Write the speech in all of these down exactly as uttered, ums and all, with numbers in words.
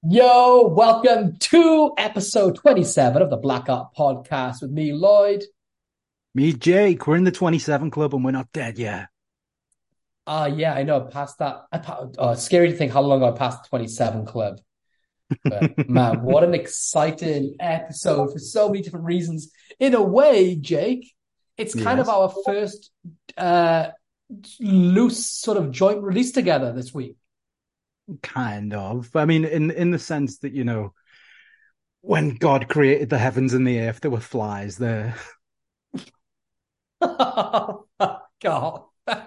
Yo, welcome to episode twenty-seven of the Black Art Podcast with me, Lloyd. Me, Jake, we're in the twenty-seven club and we're not dead yet. Ah, uh, yeah, I know. Past that, I pa- oh, it's scary to think how long I passed the twenty-seven club. But man, what an exciting episode for so many different reasons. In a way, Jake, it's kind of Yes, our first uh, loose sort of joint release together this week. kind of. I mean, in in the sense that, you know, when God created the heavens and the earth, there were flies there. Oh, God.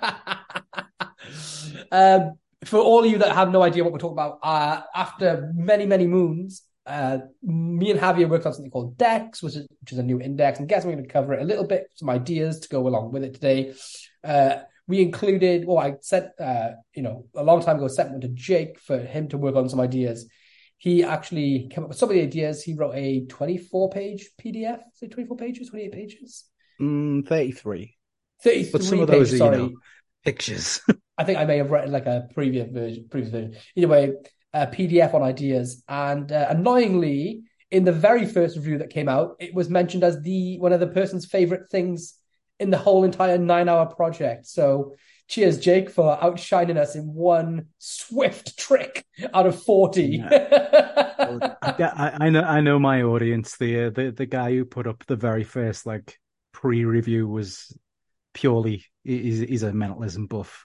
um, for all of you that have no idea what we're talking about, uh, after many, many moons, uh, me and Javier worked on something called Dex, which is, which is a new index. And guess we're going to cover it a little bit, some ideas to go along with it today. Uh, we included, well, I said, uh, you know, a long time ago, sent one to Jake for him to work on some ideas. He actually came up with so many ideas. He wrote a twenty-four page P D F. Is it twenty-four pages, twenty-eight pages? Mm, thirty-three. But some thirty-three of those pages, are, you know, sorry. pictures. I think I may have written like a previous version, previous version. Either way, a P D F on ideas. And uh, annoyingly, in the very first review that came out, it was mentioned as the one of the person's favorite things in the whole entire nine-hour project. So cheers, Jake, for outshining us in one swift trick out of forty. Yeah. Well, I, I, I know I know my audience. The, uh, the the guy who put up the very first like pre-review was purely he's, he's a mentalism buff.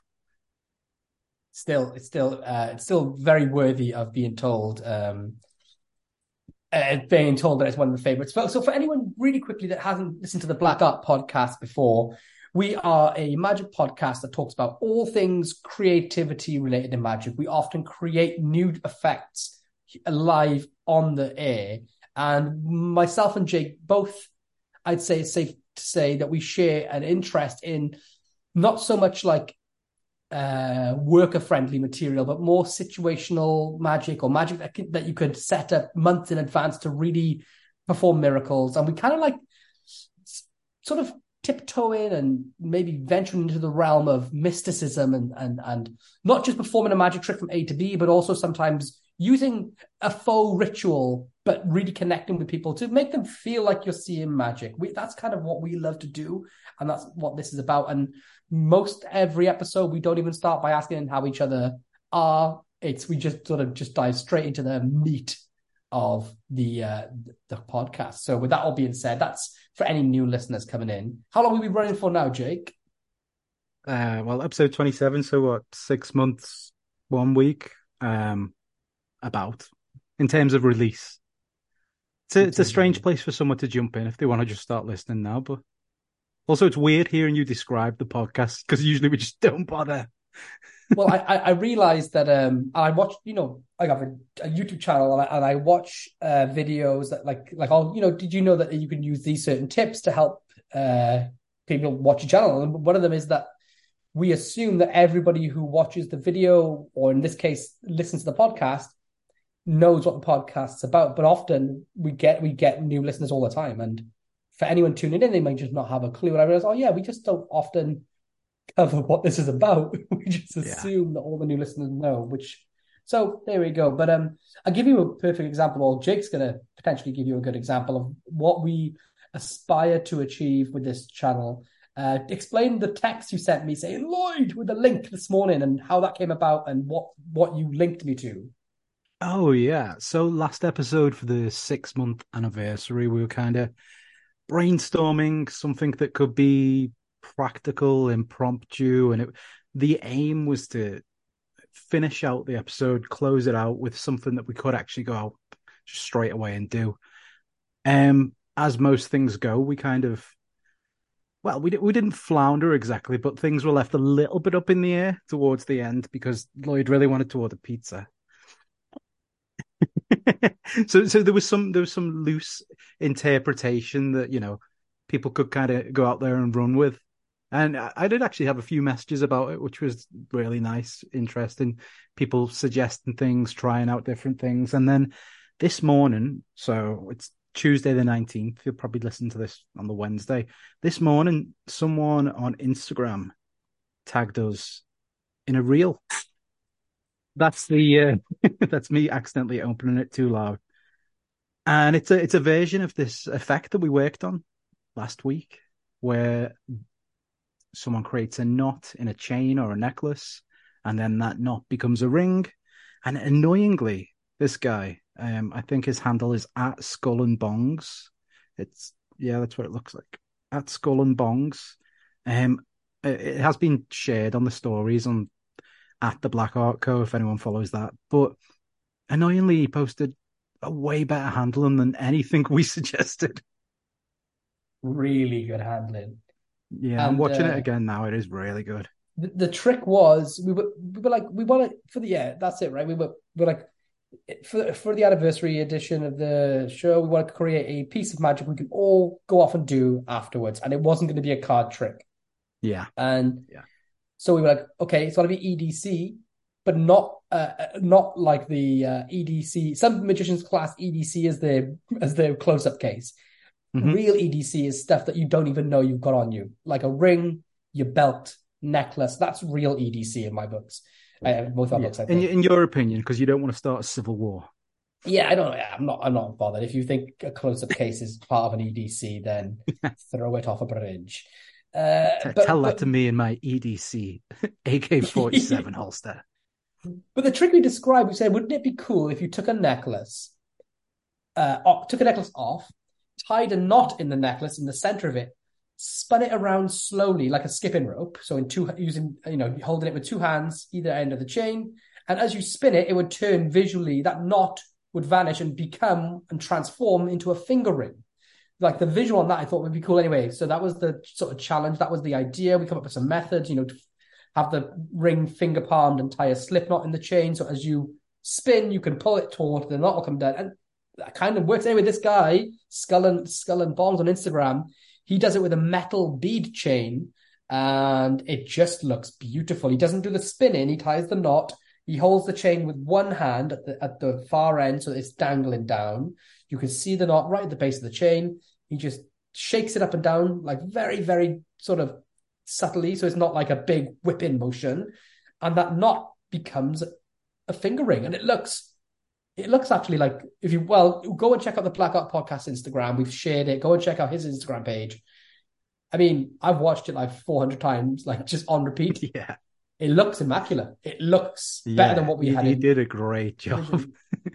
Still, it's still, uh, it's still very worthy of being told. Um, uh, being told that it's one of the favorites. So, so for anyone really quickly that hasn't listened to the Black Art podcast before, we are a magic podcast that talks about all things creativity related to magic. We often create new effects live on the air. And myself and Jake both, I'd say it's safe to say that we share an interest in not so much like uh, worker friendly material, but more situational magic or magic that, can, that you could set up months in advance to really perform miracles. And we kind of like sort of tiptoeing and maybe venturing into the realm of mysticism and and and not just performing a magic trick from A to B, but also sometimes using a faux ritual, but really connecting with people to make them feel like you're seeing magic. We, that's kind of what we love to do, and that's what this is about. And most every episode, we don't even start by asking how each other are. It's we just sort of just dive straight into the meat of the uh, the podcast. So with that all being said, that's for any new listeners coming in. How long will we be running for now, Jake? Uh, well, episode twenty-seven, so what, six months, one week, um, about, in terms of release. It's a, In it's a terms of strange place for someone to jump in if they want to just start listening now, but also it's weird hearing you describe the podcast because usually we just don't bother. well, I I, I realized that um I watch you know I have a, a YouTube channel and I, and I watch uh videos that like like all you know did you know that you can use these certain tips to help uh people watch your channel, and one of them is that we assume that everybody who watches the video or in this case listens to the podcast knows what the podcast's about, but often we get we get new listeners all the time, and for anyone tuning in, they might just not have a clue. And I realize, oh yeah, we just don't often cover what this is about. We just Yeah. assume that all the new listeners know, which so there we go. But um, I'll give you a perfect example, or Jake's gonna potentially give you a good example of what we aspire to achieve with this channel. Uh, explain the text you sent me saying Lloyd with the link this morning and how that came about and what what you linked me to. Oh, yeah. So last episode for the six month anniversary, we were kind of brainstorming something that could be practical, impromptu, and it, the aim was to finish out the episode, close it out with something that we could actually go out just straight away and do. Um, as most things go, we kind of well, we we didn't flounder exactly, but things were left a little bit up in the air towards the end because Lloyd really wanted to order pizza. so so there was some there was some loose interpretation that, you know, people could kind of go out there and run with. And I, I did actually have a few messages about it, which was really nice, interesting. People suggesting things, trying out different things. And then this morning, so it's Tuesday the nineteenth, you'll probably listen to this on the Wednesday. This morning, someone on Instagram tagged us in a reel. That's the uh, that's me accidentally opening it too loud. And it's a it's a version of this effect that we worked on last week, where someone creates a knot in a chain or a necklace, and then that knot becomes a ring. And annoyingly, this guy, um, I think his handle is at Skull and Bongs. It's yeah, that's what it looks like. At Skull and Bongs. Um, it, it has been shared on the stories on at the Black Art Co. if anyone follows that. But annoyingly, he posted a way better handling than anything we suggested. Really good handling. Yeah, I'm And watching it uh, again now. It is really good. the, the trick was we were we were like we want to for the yeah that's it right we were we were like for for the anniversary edition of the show we wanted to create a piece of magic we could all go off and do afterwards, and it wasn't going to be a card trick. Yeah, And yeah. so we were like, okay, it's got to be E D C, but not uh, not like the uh, E D C. Some magicians class E D C as their as their close up case. Mm-hmm. Real E D C is stuff that you don't even know you've got on you, like a ring, your belt, necklace. That's real E D C in my books. Uh, both our Yeah, books, I in think. in your opinion, because you don't want to start a civil war. Yeah, I don't know. I'm not. I'm not bothered. If you think a close-up case is part of an E D C, then throw it off a bridge. Uh, T- but tell that but to me in my E D C A K forty-seven holster. but the trick we described, we said, wouldn't it be cool if you took a necklace, uh, took a necklace off, tied a knot in the necklace in the center of it, spun it around slowly like a skipping rope. So in two using, you know, holding it with two hands, either end of the chain. And as you spin it, it would turn visually, that knot would vanish and become and transform into a finger ring. Like the visual on that, I thought would be cool anyway. So that was the sort of challenge. That was the idea. We come up with some methods, you know, to have the ring finger palmed and tie a slip knot in the chain. So as you spin, you can pull it taut, the knot will come down. And that kind of works. Anyway, this guy, Skull and Skull and Bombs on Instagram, he does it with a metal bead chain, and it just looks beautiful. He doesn't do the spinning, he ties the knot. He holds the chain with one hand at the at the far end, so it's dangling down. You can see the knot right at the base of the chain. He just shakes it up and down, like very, very sort of subtly, so it's not like a big whip-in motion. And that knot becomes a finger ring, and it looks it looks actually like, if you, well, go and check out the Black Art Podcast Instagram. We've shared it. Go and check out his Instagram page. I mean, I've watched it like four hundred times, like just on repeat. Yeah. It looks immaculate. It looks Yeah, better than what we he, had. He in did a great job.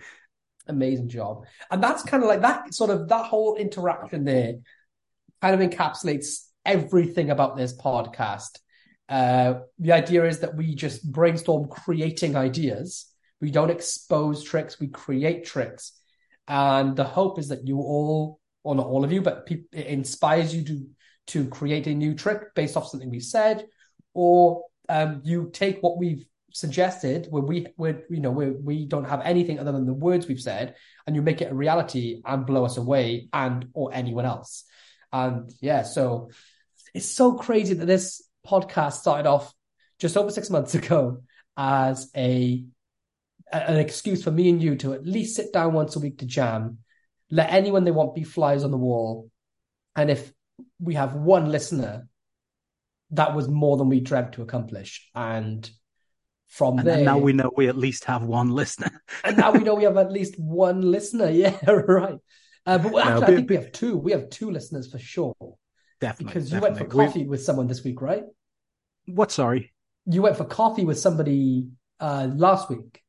Amazing job. And that's kind of like that sort of, that whole interaction there kind of encapsulates everything about this podcast. Uh, the idea is that we just brainstorm creating ideas. We don't expose tricks, we create tricks. And the hope is that you all, or not all of you, but pe- it inspires you to, to create a new trick based off something we said, or um, you take what we've suggested, where we, where, you know, where we don't have anything other than the words we've said, and you make it a reality and blow us away, and or anyone else. And yeah, so it's so crazy that this podcast started off just over six months ago as a an excuse for me and you to at least sit down once a week to jam, let anyone they want be flies on the wall. And if we have one listener, that was more than we dreamt to accomplish. And from and, there... and now we know we at least have one listener. and now we know we have at least one listener. Yeah, right. Uh, but actually, no, but, I think but, we have two. We have two listeners for sure. Definitely. Because you definitely. went for coffee we... with someone this week, right? What, sorry? You went for coffee with somebody uh, last week.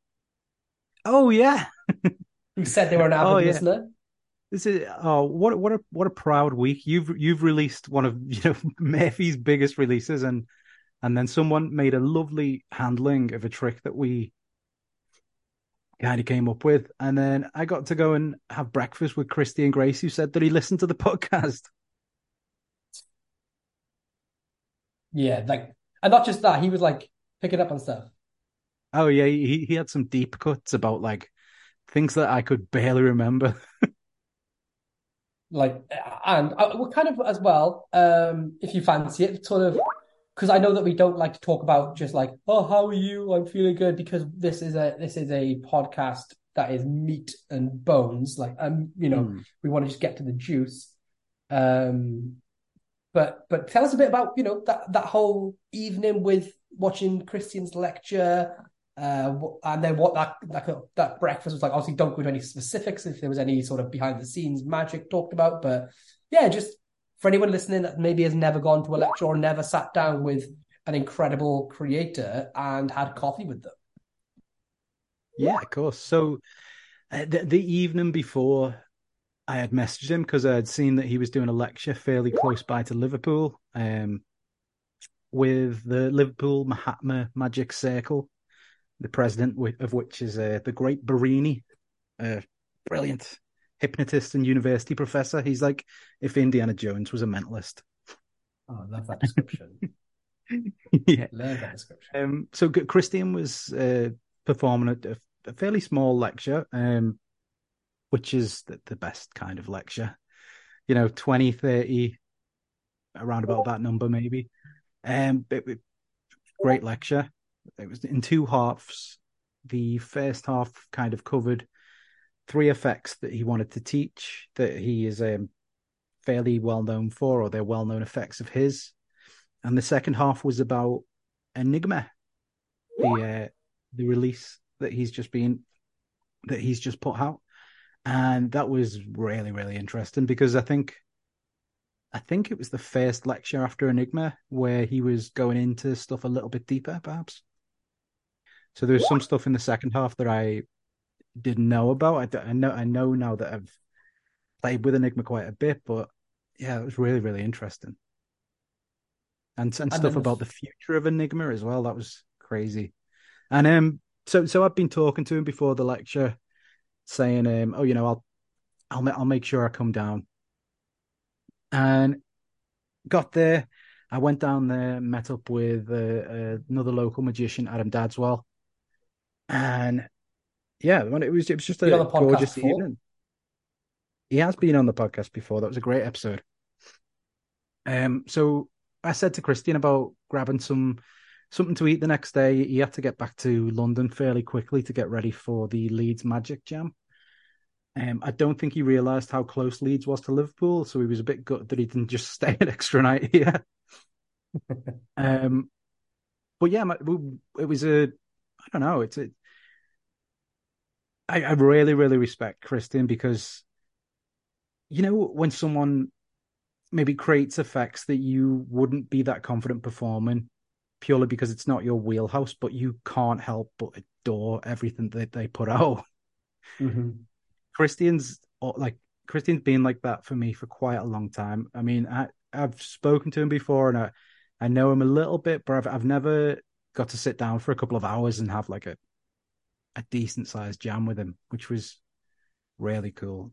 Oh, yeah. Who said they were an avid oh, yeah. listener. This is oh what what a what a proud week. You've you've released one of you know Murphy's biggest releases, and and then someone made a lovely handling of a trick that we kind of came up with, and then I got to go and have breakfast with Christy and Grace, who said that he listened to the podcast. Yeah, like, and not just that, he was like picking up on stuff. Oh yeah, he he had some deep cuts about like things that I could barely remember. Like, and uh, we're kind of as well, um, if you fancy it, sort of, because I know that we don't like to talk about just like, oh, how are you? I'm feeling good, because this is a this is a podcast that is meat and bones. Like, um, you know, mm. we want to just get to the juice. Um, but but tell us a bit about, you know, that that whole evening with watching Christian's lecture. Uh, and then what that, that that breakfast was like. Obviously, don't go into any specifics if there was any sort of behind the scenes magic talked about, but yeah, just for anyone listening that maybe has never gone to a lecture or never sat down with an incredible creator and had coffee with them. Yeah, of course. So uh, the, the evening before, I had messaged him because I had seen that he was doing a lecture fairly close by to Liverpool, um, with the Liverpool Mahatma Magic Circle, the president of which is uh, the great Barini, a brilliant hypnotist and university professor. He's like if Indiana Jones was a mentalist. Oh, I love that description. Yeah, love that description. Um, so Christian was uh, performing a, a fairly small lecture, um, which is the, the best kind of lecture. You know, twenty, thirty, around about that number maybe. Um, it, it, great lecture. It was in two halves. The first half kind of covered three effects that he wanted to teach that he is um, fairly well known for, or they're well known effects of his. And the second half was about Enigma, the uh, the release that he's just been that he's just put out, and that was really really interesting because I think I think it was the first lecture after Enigma where he was going into stuff a little bit deeper, perhaps. So there's some stuff in the second half that I didn't know about. I, I know I know now that I've played with Enigma quite a bit, but yeah, it was really really interesting. And, and, and stuff about the future of Enigma as well. That was crazy. And um, so so I've been talking to him before the lecture, saying, um, oh, you know, I'll I'll I'll make sure I come down. And got there. I went down there, met up with uh, uh, another local magician, Adam Dadswell, and yeah, it was it was just a gorgeous evening. He has been on the podcast before. That was a great episode. Um, so I said to Christian about grabbing some something to eat the next day. He had to get back to London fairly quickly to get ready for the Leeds Magic Jam. Um, I don't think he realised how close Leeds was to Liverpool, so he was a bit gutted that he didn't just stay an extra night here. um, but yeah, it was a, I don't know, it's a, I, I really, really respect Christian because, you know, when someone maybe creates effects that you wouldn't be that confident performing purely because it's not your wheelhouse, but you can't help but adore everything that they put out. Mm-hmm. Christian's like Christian's been like that for me for quite a long time. I mean, I, I've spoken to him before and I, I know him a little bit, but I've I've never got to sit down for a couple of hours and have like a a decent sized jam with him, which was really cool.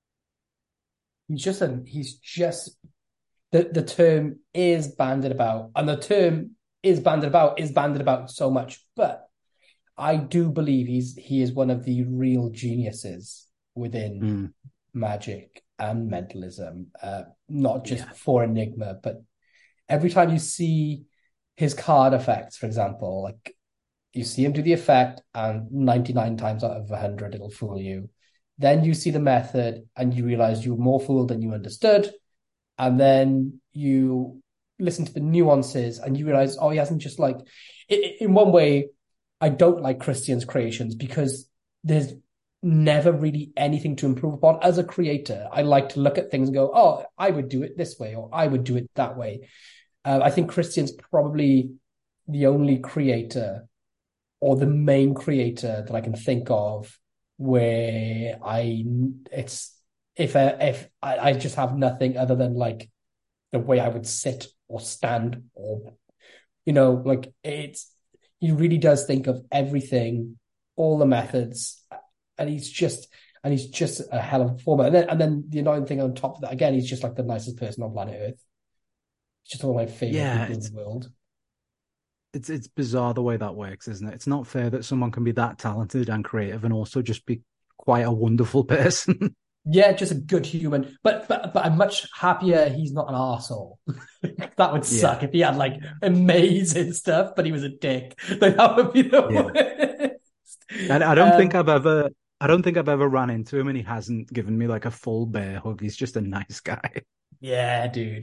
He's just a he's just the the term is banded about, and the term is banded about is banded about so much, but I do believe he's he is one of the real geniuses within mm. magic and mentalism, uh, not just yeah. for Enigma, but every time you see his card effects, for example, like you see him do the effect and ninety-nine times out of one hundred it'll fool you. Then you see the method and you realize you were more fooled than you understood. And then you listen to the nuances and you realize, oh, he hasn't just like, in one way, I don't like Christian's creations because there's never really anything to improve upon. As a creator, I like to look at things and go, oh, I would do it this way, or I would do it that way. Uh, I think Christian's probably the only creator or the main creator that I can think of where I, it's, if I, if I, I just have nothing other than like the way I would sit or stand or, you know, like it's, he really does think of everything, all the methods, and he's just and he's just a hell of a performer. And then and then the annoying thing on top of that, again, he's just like the nicest person on planet Earth. He's just one of my favorite yeah, people in the world. It's it's bizarre the way that works, isn't it? It's not fair that someone can be that talented and creative and also just be quite a wonderful person. Yeah, just a good human. But but but I'm much happier he's not an arsehole. That would suck yeah. if he had like amazing stuff, but he was a dick. Like that would be the yeah. worst. And I don't um, think I've ever I don't think I've ever ran into him and he hasn't given me like a full bear hug. He's just a nice guy. Yeah, dude.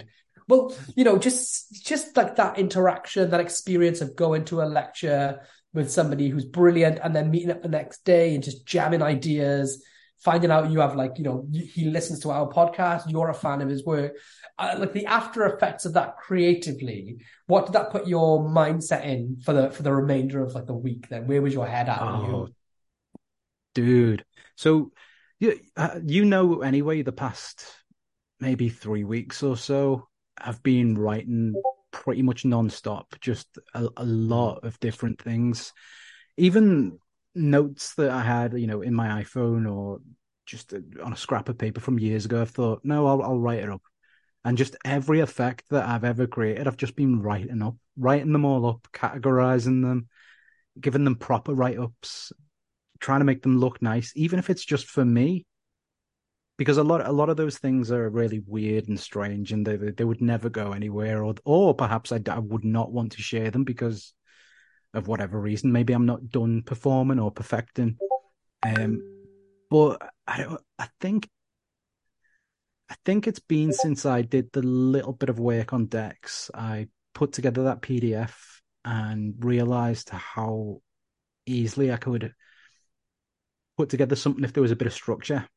Well, you know, just just like that interaction, that experience of going to a lecture with somebody who's brilliant and then meeting up the next day and just jamming ideas, finding out you have like, you know, he listens to our podcast, you're a fan of his work. Uh, like the after effects of that creatively, what did that put your mindset in for the for the remainder of like the week then? Where was your head at when Oh, you dude. So you uh, you know anyway, the past maybe three weeks or so, I've been writing pretty much nonstop, just a, a lot of different things. Even notes that I had, you know, in my iPhone or just on a scrap of paper from years ago, I've thought, no, I'll, I'll write it up. And just every effect that I've ever created, I've just been writing up, writing them all up, categorizing them, giving them proper write-ups, trying to make them look nice, even if it's just for me. Because a lot, a lot of those things are really weird and strange, and they they would never go anywhere, or or perhaps I, I would not want to share them because of whatever reason. Maybe I'm not done performing or perfecting. Um, but I don't. I think I think it's been since I did the little bit of work on Dex. I put together that P D F and realized how easily I could put together something if there was a bit of structure.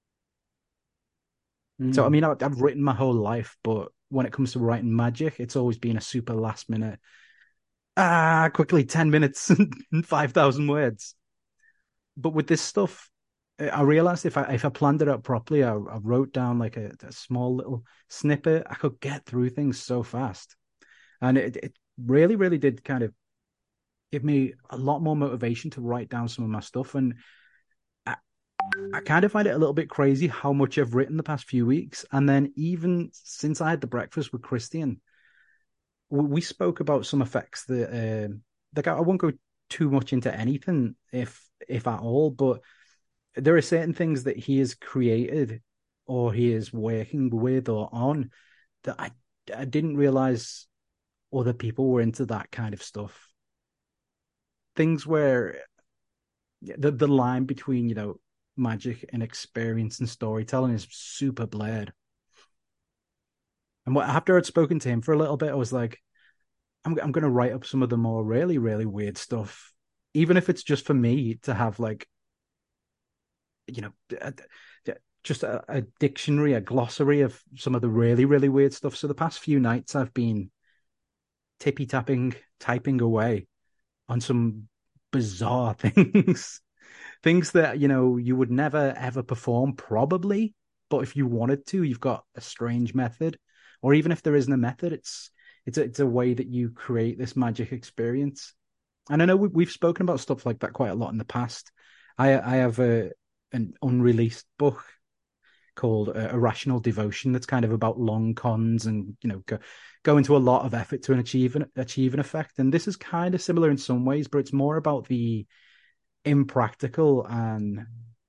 So, I mm. mean, I, I've written my whole life, but when it comes to writing magic, it's always been a super last minute. Ah, quickly, ten minutes and five thousand words. But with this stuff, I realized if I if I planned it out properly, I, I wrote down like a, a small little snippet, I could get through things so fast. And it, it really, really did kind of give me a lot more motivation to write down some of my stuff. And I, I kind of find it a little bit crazy how much I've written the past few weeks. And then even since I had the breakfast with Christian, we, we spoke about some effects that, uh, like I, I won't go too much into anything, if if at all, but there are certain things that he has created or he is working with or on that I I didn't realize other people were into that kind of stuff. Things where the the line between, you know, magic and experience and storytelling is super blurred. And what, after I'd spoken to him for a little bit, I was like, I'm I'm going to write up some of the more really really weird stuff, even if it's just for me to have like, you know, a, just a, a dictionary, a glossary of some of the really really weird stuff. So the past few nights I've been tippy tapping, typing away on some bizarre things. Things that, you know, you would never ever perform probably, but if you wanted to, you've got a strange method. Or even if there isn't a method, it's it's a, it's a way that you create this magic experience. And I know we, we've spoken about stuff like that quite a lot in the past. I I have a an unreleased book called uh, Irrational Devotion that's kind of about long cons and, you know, go, go into a lot of effort to achieve an, achieve an effect. And this is kind of similar in some ways, but it's more about the impractical and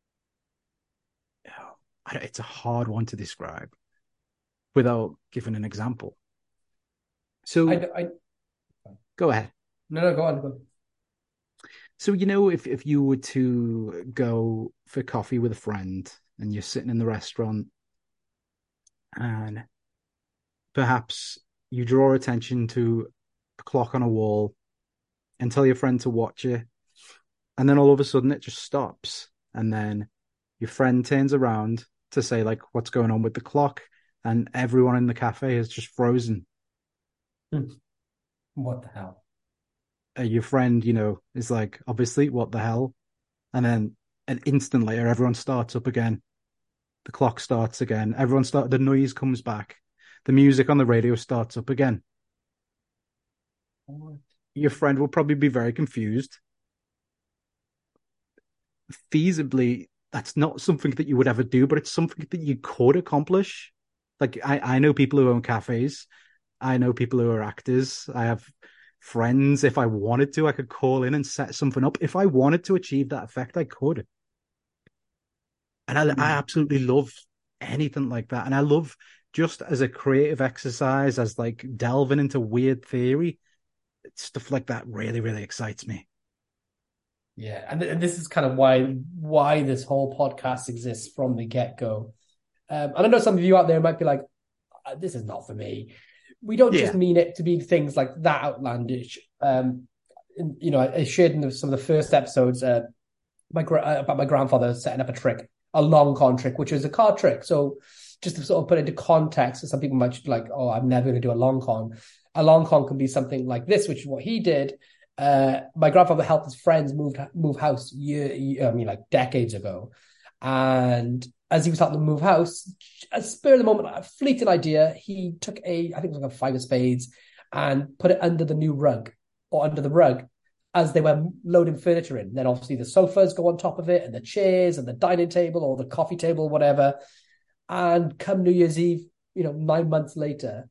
oh, it's a hard one to describe without giving an example. I, So I go ahead. no no go on, go on. So, you know, if, if you were to go for coffee with a friend and you're sitting in the restaurant and perhaps you draw attention to a clock on a wall and tell your friend to watch it, and then all of a sudden it just stops, and then your friend turns around to say, like, what's going on with the clock, and everyone in the cafe is just frozen. What the hell? Uh, your friend, you know, is like, obviously, what the hell? And then an instant later, everyone starts up again. The clock starts again. Everyone start. The noise comes back. The music on the radio starts up again. What? Your friend will probably be very confused. Feasibly, that's not something that you would ever do, but it's something that you could accomplish. Like I, I know people who own cafes. I know people who are actors. I have friends. If I wanted to, I could call in and set something up. If I wanted to achieve that effect, I could. And I, I absolutely love anything like that. And I love, just as a creative exercise, as like delving into weird theory, stuff like that really, really excites me. Yeah, and, th- and this is kind of why why this whole podcast exists from the get go. Um, and I know some of you out there might be like, "Uh, "This is not for me," we don't just Yeah. mean it to be things like that outlandish. Um, you know, I shared in some of the first episodes uh, my uh, about my grandfather setting up a trick, a long con trick, which is a card trick. So just to sort of put it into context, some people might be like, "Oh, I'm never going to do a long con." A long con can be something like this, which is what he did. Uh, my grandfather helped his friends move move house year, year, I mean, like decades ago, and as he was helping them move house, a spur of the moment, a fleeting idea, he took a, I think it was like a five of spades, and put it under the new rug or under the rug as they were loading furniture in. Then obviously the sofas go on top of it, and the chairs and the dining table or the coffee table, whatever. And come New Year's Eve, you know, nine months later,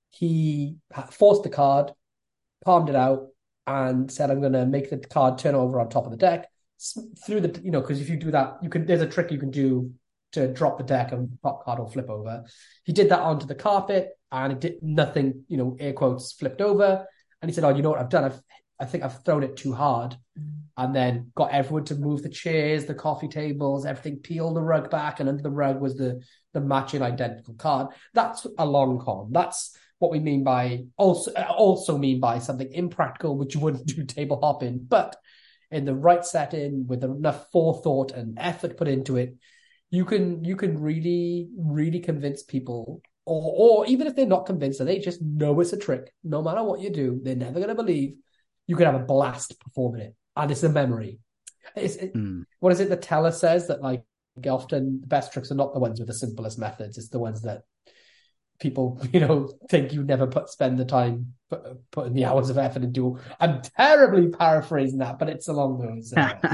he forced the card, palmed it out, and said, "I'm going to make the card turn over on top of the deck." Through the, you know, because if you do that, you can. There's a trick you can do to drop the deck and the top card will flip over. He did that onto the carpet, and it did nothing. You know, air quotes flipped over, and he said, "Oh, you know what I've done? I've, I think I've thrown it too hard." And then got everyone to move the chairs, the coffee tables, everything, peel the rug back, and under the rug was the the matching identical card. That's a long con. That's what we mean by also also mean by something impractical, which you wouldn't do table hopping, but in the right setting with enough forethought and effort put into it, you can you can really really convince people, or or even if they're not convinced and they just know it's a trick, no matter what you do, they're never going to believe. You can have a blast performing it, and it's a memory. It's, it, mm. What is it? The teller says that like often the best tricks are not the ones with the simplest methods. It's the ones that people, you know, think you never put spend the time put, put in the hours of effort into. I'm terribly paraphrasing that, but it's along those. Uh...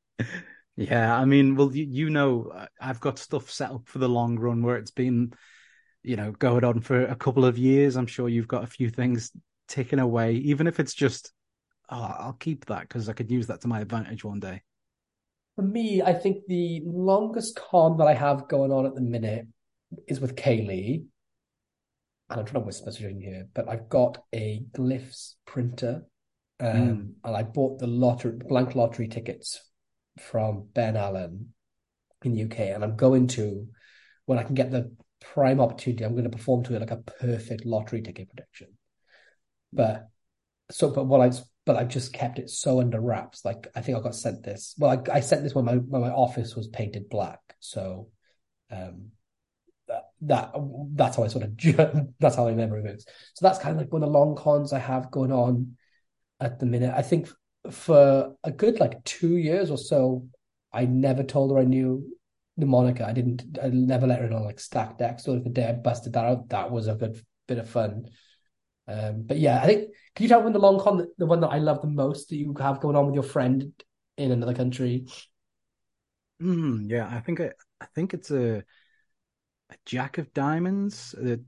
yeah, I mean, well, you, you know, I've got stuff set up for the long run where it's been, you know, going on for a couple of years. I'm sure you've got a few things ticking away, even if it's just, oh, I'll keep that because I could use that to my advantage one day. For me, I think the longest con that I have going on at the minute is with Kaylee. And I'm trying to whisper in here, but I've got a Glyphs printer, um, mm. and I bought the lottery, blank lottery tickets from Ben Allen in the U K, and I'm going to, when I can get the prime opportunity, I'm going to perform to it like a perfect lottery ticket prediction. But so, but what I, but I've just kept it so under wraps. Like I think I got sent this. Well, I, I sent this when my when my office was painted black, so. Um, That that's how I sort of that's how my memory moves. So that's kind of like one of the long cons I have going on at the minute. I think for a good like two years or so, I never told her I knew the moniker. I didn't. I never let her know like stacked decks. So the day I busted that out, that was a good bit of fun. Um, but yeah, I think. Can you tell me the long con, the one that I love the most that you have going on with your friend in another country? Mm, yeah, I think I, I think it's a. A Jack of Diamonds, the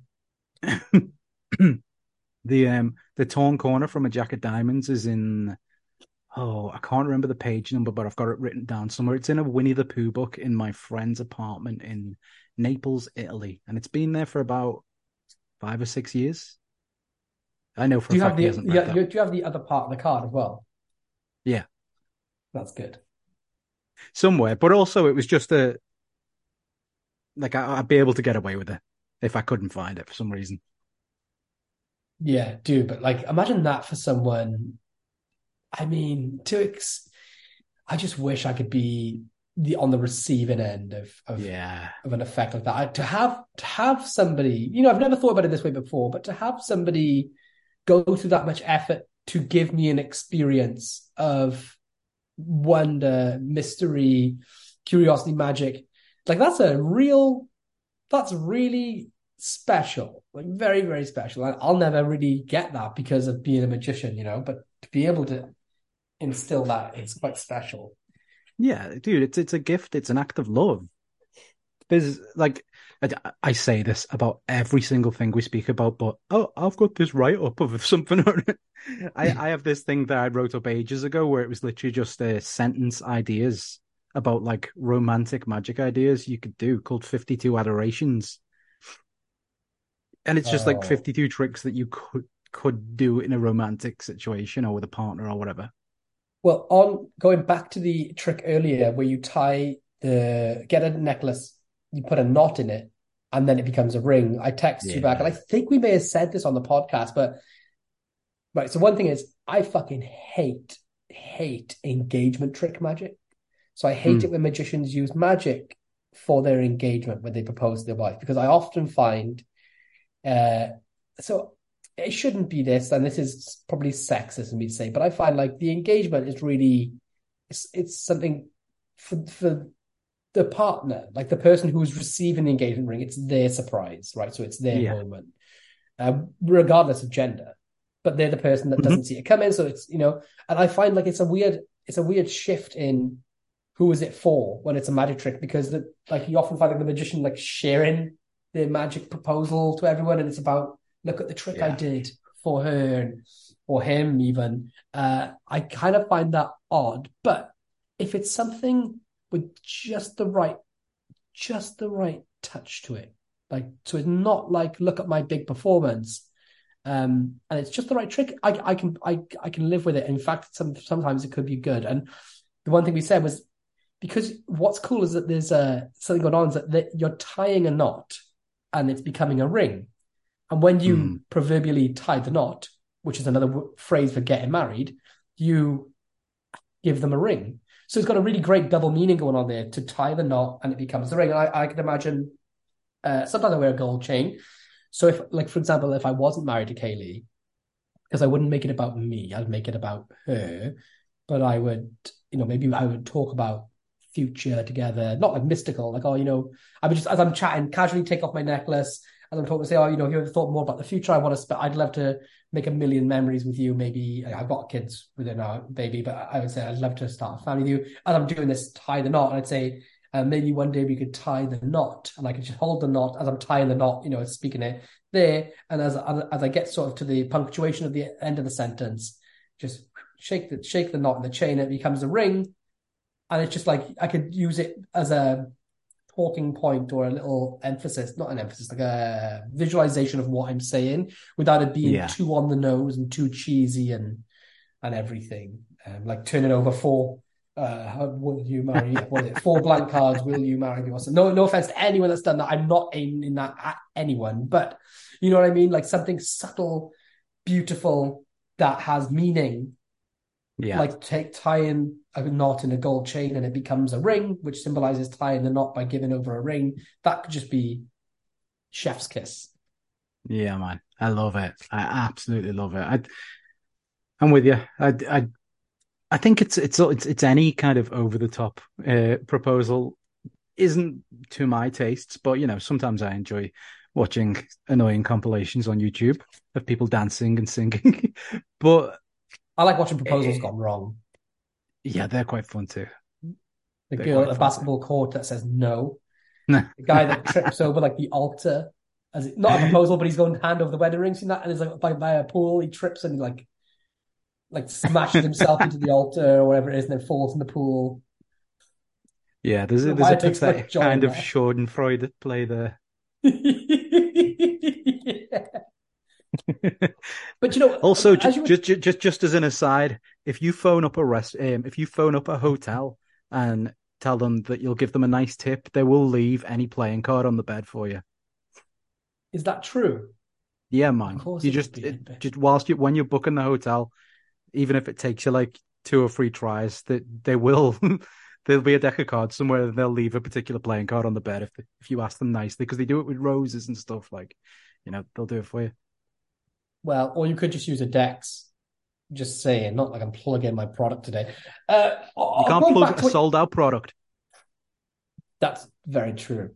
the um the torn corner from a Jack of Diamonds is in. Oh, I can't remember the page number, but I've got it written down somewhere. It's in a Winnie the Pooh book in my friend's apartment in Naples, Italy, and it's been there for about five or six years. I know for do a you fact have the, he hasn't read yeah, that. you, do you have the other part of the card as well? Yeah, that's good. Somewhere, but also it was just a. Like I, I'd be able to get away with it if I couldn't find it for some reason. Yeah, do but like imagine that for someone. I mean, to ex- I just wish I could be the on the receiving end of of, yeah. of an effect like that. I, to have to have somebody, you know, I've never thought about it this way before, but to have somebody go through that much effort to give me an experience of wonder, mystery, curiosity, magic. Like that's a real, that's really special, like very, very special. I'll never really get that because of being a magician, you know, but to be able to instill that, it's quite special. Yeah, dude, it's it's a gift. It's an act of love. Because, like, I, I say this about every single thing we speak about, but, oh, I've got this write-up of something. I, I have this thing that I wrote up ages ago where it was literally just uh, sentence ideas about like romantic magic ideas you could do called fifty-two Adorations. And it's just oh. like fifty-two tricks that you could could do in a romantic situation or with a partner or whatever. Well, on going back to the trick earlier where you tie the get a necklace, you put a knot in it, and then it becomes a ring. I text Yeah. you back, and I think we may have said this on the podcast, but right. So one thing is, I fucking hate hate engagement trick magic. So I hate Mm. it when magicians use magic for their engagement when they propose to their wife, because I often find, uh, so it shouldn't be this, and this is probably sexist of me to say, but I find like the engagement is really, it's, it's something for for the partner, like the person who's receiving the engagement ring, it's their surprise, right? So it's their Yeah. moment, uh, regardless of gender. But they're the person that doesn't Mhm. see it coming. So it's, you know, and I find like it's a weird, it's a weird shift in who is it for when it's a magic trick, because the, like you often find like the magician like sharing their magic proposal to everyone, and it's about, look at the trick I Yeah. did for her and, or him even. Uh, I kind of find that odd, but if it's something with just the right, just the right touch to it, like, so it's not like, look at my big performance, um, and it's just the right trick, I, I can, I, I can live with it. In fact, some sometimes it could be good. And the one thing we said was, because what's cool is that there's uh, something going on, is that, that you're tying a knot and it's becoming a ring. And when you Mm. proverbially tie the knot, which is another w- phrase for getting married, you give them a ring. So it's got a really great double meaning going on there, to tie the knot and it becomes a ring. And I, I can imagine, uh, sometimes I wear a gold chain. So if, like, for example, if I wasn't married to Kaylee, because I wouldn't make it about me, I'd make it about her. But I would, you know, maybe I would talk about future together, not like mystical, like, oh, you know, I would just, as I'm chatting, casually take off my necklace, as I'm talking, say, oh, you know, you ever thought more about the future? I want to, sp- I'd love to make a million memories with you. Maybe I've got kids with her now, baby, but I would say I'd love to start a family with you. As I'm doing this, tie the knot, and I'd say, uh, maybe one day we could tie the knot, and I could just hold the knot as I'm tying the knot, you know, speaking it there. And as, as, as I get sort of to the punctuation of the end of the sentence, just shake the shake the knot in the chain, it becomes a ring. And it's just like, I could use it as a talking point or a little emphasis, not an emphasis, like a visualization of what I'm saying, without it being Yeah. too on the nose and too cheesy and and everything. Um, like turning over four, uh, will you marry? What is it? Four blank cards. Will you marry me? Or something. No, no offense to anyone that's done that. I'm not aiming that at anyone, but you know what I mean. Like something subtle, beautiful that has meaning, Yeah. like take tying a knot in a gold chain and it becomes a ring, which symbolizes tying the knot by giving over a ring. That could just be chef's kiss. Yeah, man. I love it. I absolutely love it. I, I'm with you. I, I, I think it's it's it's it's any kind of over the top uh, proposal isn't to my tastes, but you know, sometimes I enjoy watching annoying compilations on YouTube of people dancing and singing. But I like watching proposals eh, gone wrong. yeah, they're quite fun too. The They're girl at quite a fun too. basketball court that says no. The guy that trips over like the altar, as it, not a Yeah, proposal, but he's going hand over the wedding ring. Seen that? And he's like by, by a pool, he trips and he like like smashes himself into the altar or whatever it is, and then falls in the pool. there's a, there's Why a it touch takes so much that joy kind in of that. Schadenfreude play there. Yeah. But you know, Also, as just you were, just just just as an aside, if you phone up a rest, um, if you phone up a hotel and tell them that you'll give them a nice tip, they will leave any playing card on the bed for you. is that true? Yeah, Of man. course You it would just be. it, just whilst you when you're booking the hotel, even if it takes you like two or three tries, that they, they will there'll be a deck of cards somewhere and they'll leave a particular playing card on the bed if if you ask them nicely because they do it with roses and stuff like, you know, they'll do it for you. Well, or you could just use a Dex. Just saying, not like I'm plugging my product today. Uh, You I'll can't go plug back a to it. sold out product. That's very true.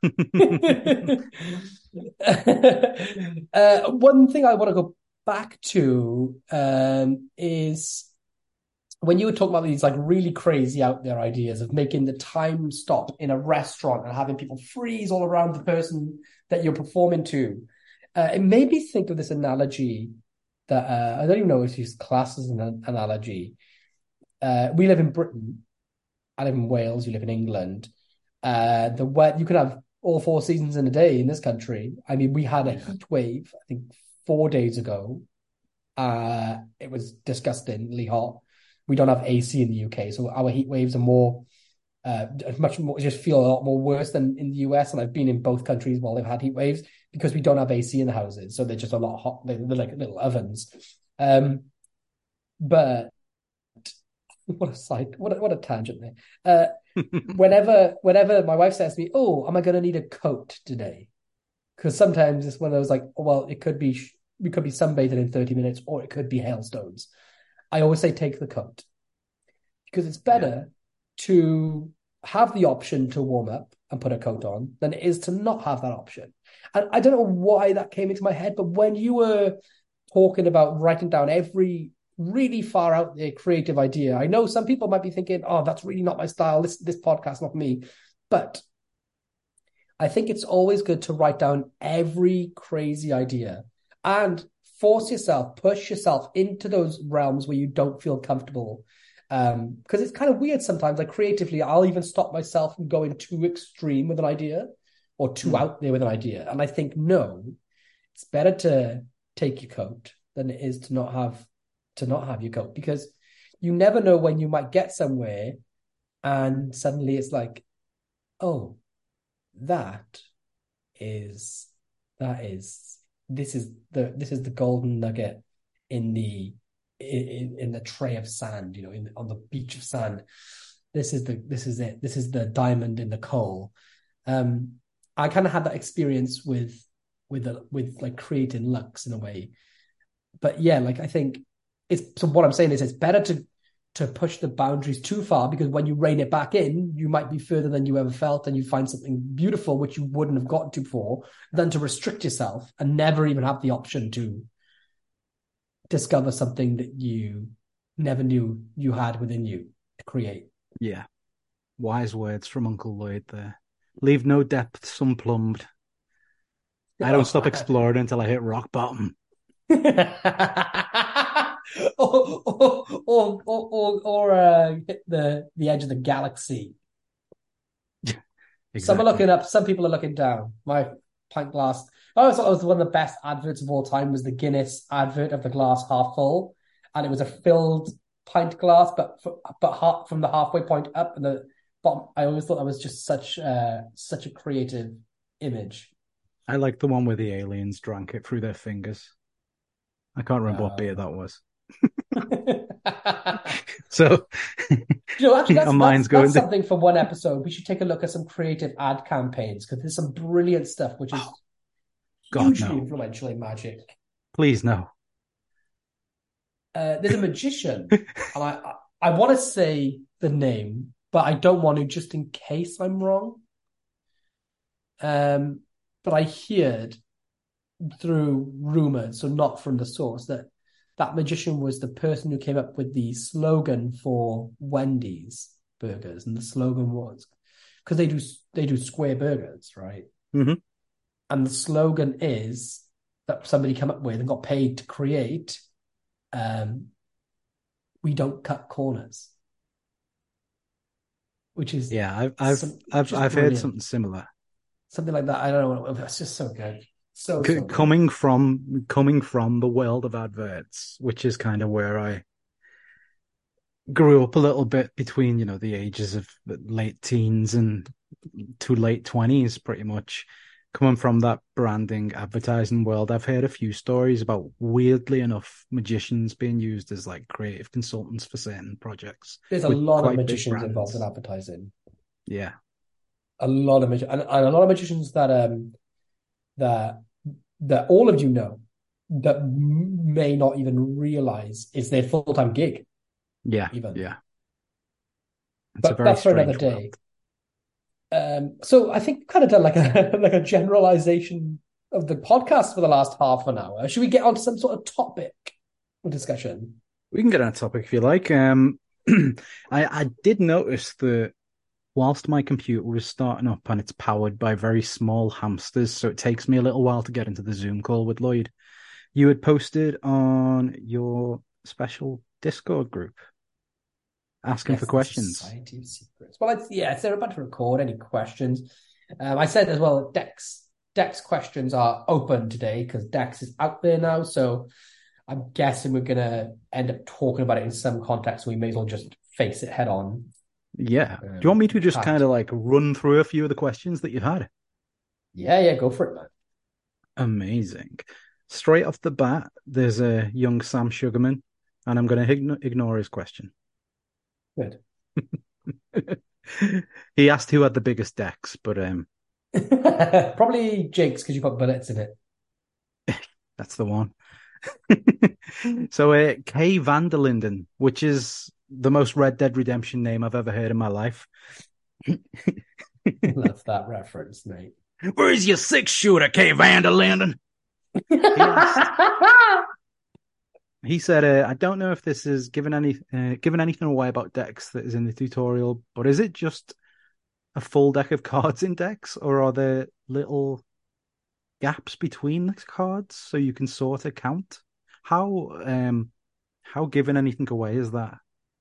uh, one thing I want to go back to um, is when you were talking about these like really crazy out there ideas of making the time stop in a restaurant and having people freeze all around the person that you're performing to. Uh, it made me think of this analogy that uh, I don't even know if it's classed as an analogy. Uh, we live in Britain. I live in Wales. You live in England. Uh, the wet you could have all four seasons in a day in this country. I mean, we had a Yeah. heat wave, I think, four days ago. Uh, it was disgustingly hot. We don't have A C in the U K, so our heat waves are more uh, much more, just feel a lot more worse than in the U S. And I've been in both countries while they've had heat waves because we don't have A C in the houses, so they're just a lot hot. They're, they're like little ovens. Um, but what a side, what a, what a tangent there. Uh, whenever whenever my wife says to me, "Oh, am I going to need a coat today?" Because sometimes it's one of those like, oh, well, it could be we could be sunbathing in thirty minutes, or it could be hailstones. I always say take the coat because it's better yeah. to have the option to warm up and put a coat on than it is to not have that option. And I don't know why that came into my head, but when you were talking about writing down every really far out there creative idea, I know some people might be thinking, oh, that's really not my style. This, this podcast, not me. But I think it's always good to write down every crazy idea and force yourself, push yourself into those realms where you don't feel comfortable. Um, because it's kind of weird sometimes, like creatively, I'll even stop myself from going too extreme with an idea or too mm. out there with an idea. And I think, no, it's better to take your coat than it is to not have to not have your coat, because you never know when you might get somewhere and suddenly it's like, oh, that is that is this is the this is the golden nugget in the in, in the tray of sand, you know, in on the beach of sand. This is the this is it. This is the diamond in the coal. Um, I kind of had that experience with with a, with like creating Lux in a way, but yeah, like I think it's so. What I'm saying is, it's better to to push the boundaries too far, because when you rein it back in, you might be further than you ever felt, and you find something beautiful which you wouldn't have gotten to before, than to restrict yourself and never even have the option to discover something that you never knew you had within you to create. Yeah. Wise words from Uncle Lloyd there. Leave no depths unplumbed. I don't stop exploring until I hit rock bottom. or or or or, or uh, hit the the edge of the galaxy. Exactly. Some are looking up, some people are looking down. My pint glass. I always thought it was one of the best adverts of all time was the Guinness advert of the glass half full, and it was a filled pint glass, but for, but half, from the halfway point up and the bottom. I always thought that was just such uh, such a creative image. I like the one where the aliens drank it through their fingers. I can't remember uh, what beer that was. So, you know, actually, that's, mine's that's, going that's to... something for one episode. We should take a look at some creative ad campaigns, because there's some brilliant stuff which is oh, God, hugely no. influential in magic. Please, no. Uh, there's a magician, and I, I, I want to say the name, but I don't want to, just in case I'm wrong. Um, but I heard through rumors, so not from the source, that that magician was the person who came up with the slogan for Wendy's burgers, and the slogan was, because they do they do square burgers, right? Mm-hmm. And the slogan is that somebody came up with and got paid to create. Um, we don't cut corners, which is yeah, I've I've some, I've, I've heard something similar, something like that. I don't know. It's just so good. So, C- so coming good. from coming from the world of adverts, which is kind of where I grew up a little bit, between, you know, the ages of late teens and to late twenties, pretty much. Coming from that branding, advertising world, I've heard a few stories about, weirdly enough, magicians being used as like creative consultants for certain projects. There's a lot of magicians involved in advertising. Yeah, a lot of magicians, and, and a lot of magicians that um that that all of you know that m- may not even realize it's their full time gig. Yeah, even. yeah. It's but that's for another day. World. Um, so I think we've kind of done like a like a generalization of the podcast for the last half an hour. Should we get on to some sort of topic of discussion? We can get on a topic if you like. Um, I I did notice that whilst my computer was starting up and it's powered by very small hamsters, so it takes me a little while to get into the Zoom call with Lloyd, you had posted on your special Discord group asking yes, for questions. Society of Secrets. Well, it's, yeah, so they're about to record any questions. Um, I said as well, Dex Dex questions are open today because Dex is out there now. So I'm guessing we're going to end up talking about it in some context. So we may as well just face it head on. Yeah. Do you Um, want me to just kind cat. of like run through a few of the questions that you've had? Yeah, yeah, go for it, man. Amazing. Straight off the bat, there's a young Sam Sugarman, and I'm going to ign- ignore his question. Good. He asked who had the biggest decks, but um, Probably Jinx because you put bullets in it. that's the one. So, uh, Kay Vanderlinden, which is the most Red Dead Redemption name I've ever heard in my life. Love that reference, mate. Where's your six shooter, Kay Vanderlinden? He asked. He said, uh, "I don't know if this is given any uh, given anything away about decks that is in the tutorial, but is it just a full deck of cards in decks, or are there little gaps between the cards so you can sort of count? How um how given anything away is that?"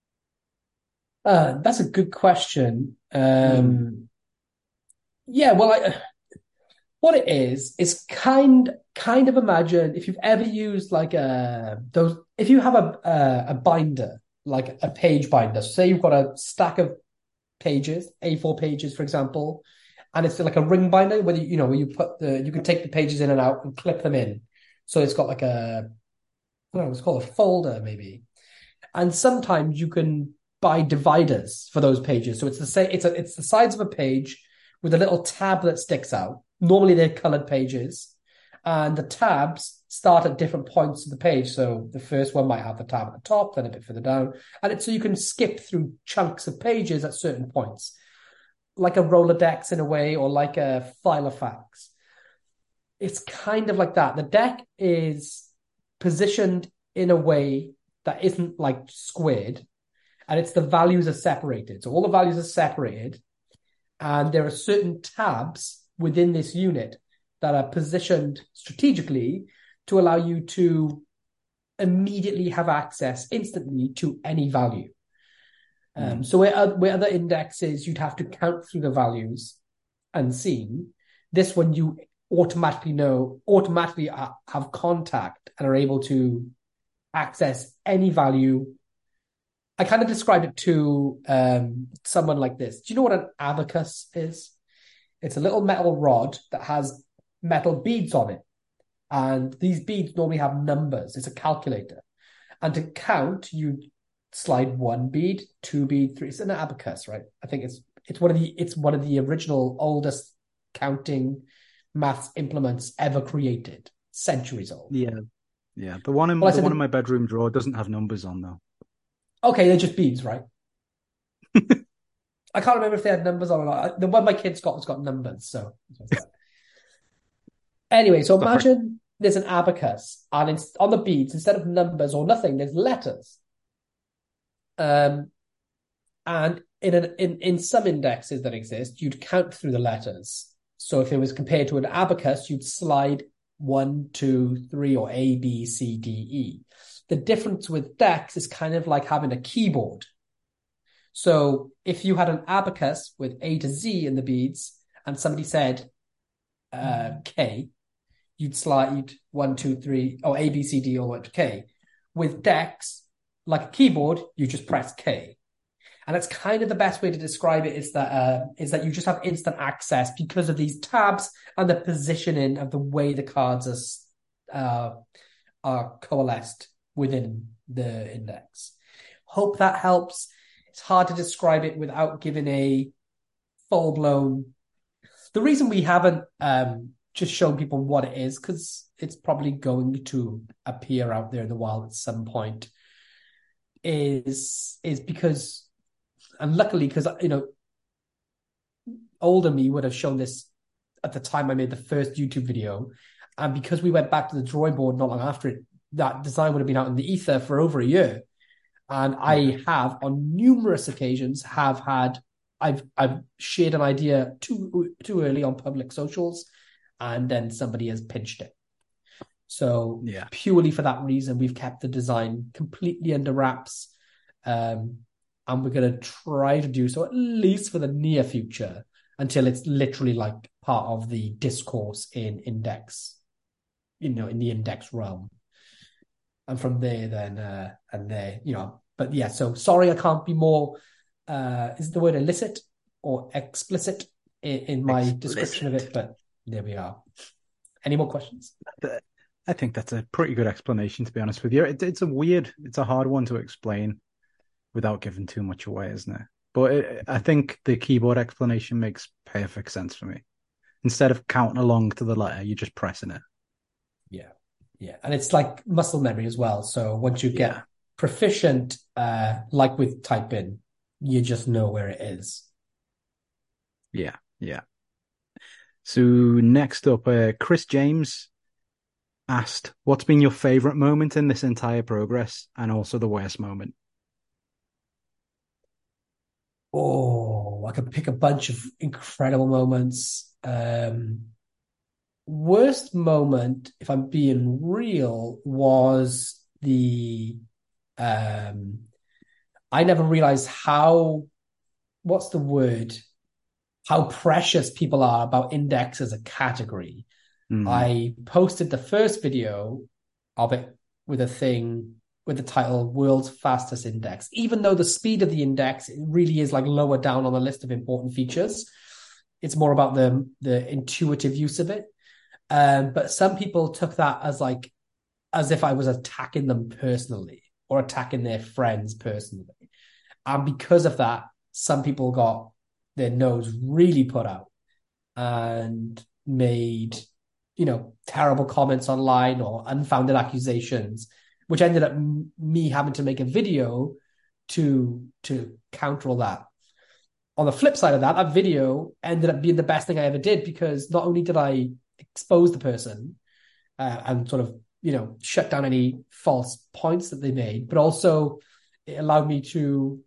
Uh, that's a good question. Hmm. Um, yeah, well, I, what it is is kind kind of imagine if you've ever used like a those if you have a a, a binder like a page binder. So say you've got a stack of pages, A four pages, for example, and it's like a ring binder where you, you know where you put the you can take the pages in and out and clip them in. So it's got like a I don't know, it's called a folder maybe. And sometimes you can buy dividers for those pages. So it's the same. It's a, it's the sides of a page with a little tab that sticks out. Normally they're colored pages, and the tabs start at different points of the page. So the first one might have the tab at the top, then a bit further down, and it's so you can skip through chunks of pages at certain points, like a Rolodex in a way, or like a file of facts. It's kind of like that. The deck is positioned in a way that isn't like squared, and it's the values are separated. So all the values are separated, and there are certain tabs within this unit that are positioned strategically to allow you to immediately have access instantly to any value. Um, Hmm. so where, where other indexes you'd have to count through the values unseen, this one you automatically know, automatically have contact and are able to access any value. I kind of described it to um, someone like this. Do you know what an abacus is? It's a little metal rod that has metal beads on it. And these beads normally have numbers. It's a calculator. And to count, you slide one bead, two bead, three. It's an abacus, right? I think it's it's one of the it's one of the original oldest counting maths implements ever created, centuries old. Yeah, yeah. The one in Well, I the one in said, my bedroom drawer doesn't have numbers on though. okay, they're just beads, right? I can't remember if they had numbers on or not. The one my kids got has got numbers, so anyway, so Sorry. imagine there's an abacus, and it's on the beads, instead of numbers or nothing, there's letters. Um, and in an in, in some indexes that exist, you'd count through the letters. So if it was compared to an abacus, you'd slide one, two, three, or A, B, C, D, E. The difference with decks is kind of like having a keyboard. So if you had an abacus with A to Z in the beads, and somebody said uh, K, you'd slide one, two, three, or A, B, C, D, all the way to K. With decks, like a keyboard, you just press K. And that's kind of the best way to describe it is that uh, is that you just have instant access because of these tabs and the positioning of the way the cards are uh, are coalesced within the index. Hope that helps. It's hard to describe it without giving a full blown. The reason we haven't um, just shown people what it is because it's probably going to appear out there in the wild at some point. Is is because. And luckily, because, you know, older me would have shown this at the time I made the first YouTube video. And because we went back to the drawing board not long after it, that design would have been out in the ether for over a year. And I have, on numerous occasions, have had, I've I've shared an idea too too early on public socials, and then somebody has pinched it. So Yeah. purely for that reason, we've kept the design completely under wraps. Um, And we're going to try to do so at least for the near future until it's literally like part of the discourse in index, you know, in the index realm. And from there, then, uh, and there, you know, but yeah, so sorry, I can't be more uh, is the word illicit or explicit in, in my Explicit. description of it, but there we are. Any more questions? I think that's a pretty good explanation, to be honest with you. It, it's a weird, it's a hard one to explain without giving too much away, isn't it? But it, I think the keyboard explanation makes perfect sense for me. Instead of counting along to the letter, you're just pressing it. Yeah. Yeah. And it's like muscle memory as well. So once you get yeah. proficient, uh, like with typing, you just know where it is. Yeah. Yeah. So next up, uh, Chris James asked, what's been your favorite moment in this entire progress and also the worst moment? Oh, I could pick a bunch of incredible moments. Um, worst moment, if I'm being real, was the um, I never realized how, what's the word? How precious people are about index as a category. Mm. I posted the first video of it with a thing with the title World's Fastest Index, even though the speed of the index really is like lower down on the list of important features. It's more about the, the intuitive use of it. Um, but some people took that as like, as if I was attacking them personally or attacking their friends personally. And because of that, some people got their nose really put out and made, you know, terrible comments online or unfounded accusations, which ended up m- me having to make a video to to counter all that. On the flip side of that, that video ended up being the best thing I ever did, because not only did I expose the person uh, and sort of, you know, shut down any false points that they made, but also it allowed me to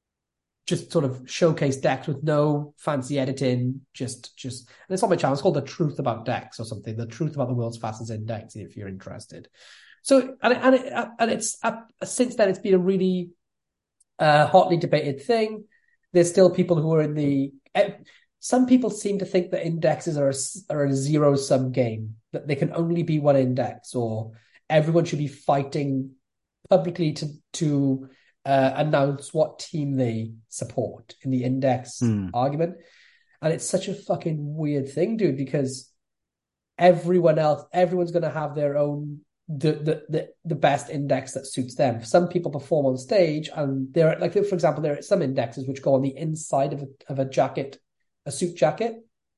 just sort of showcase Dex with no fancy editing, just, just, and it's on my channel. It's called The Truth About Dex or something. The Truth About the World's Fastest Index, if you're interested. So, and, and, it, and it's, uh, since then, it's been a really uh, hotly debated thing. There's still people who are in the, uh, some people seem to think that indexes are a, are a zero sum game, that they can only be one index, or everyone should be fighting publicly to, to, Uh, announce what team they support in the index mm. argument. And it's such a fucking weird thing, dude, because everyone else, everyone's going to have their own, the, the the the best index that suits them. Some people perform on stage, and there are, like, for example, there are some indexes which go on the inside of a, of a jacket, a suit jacket.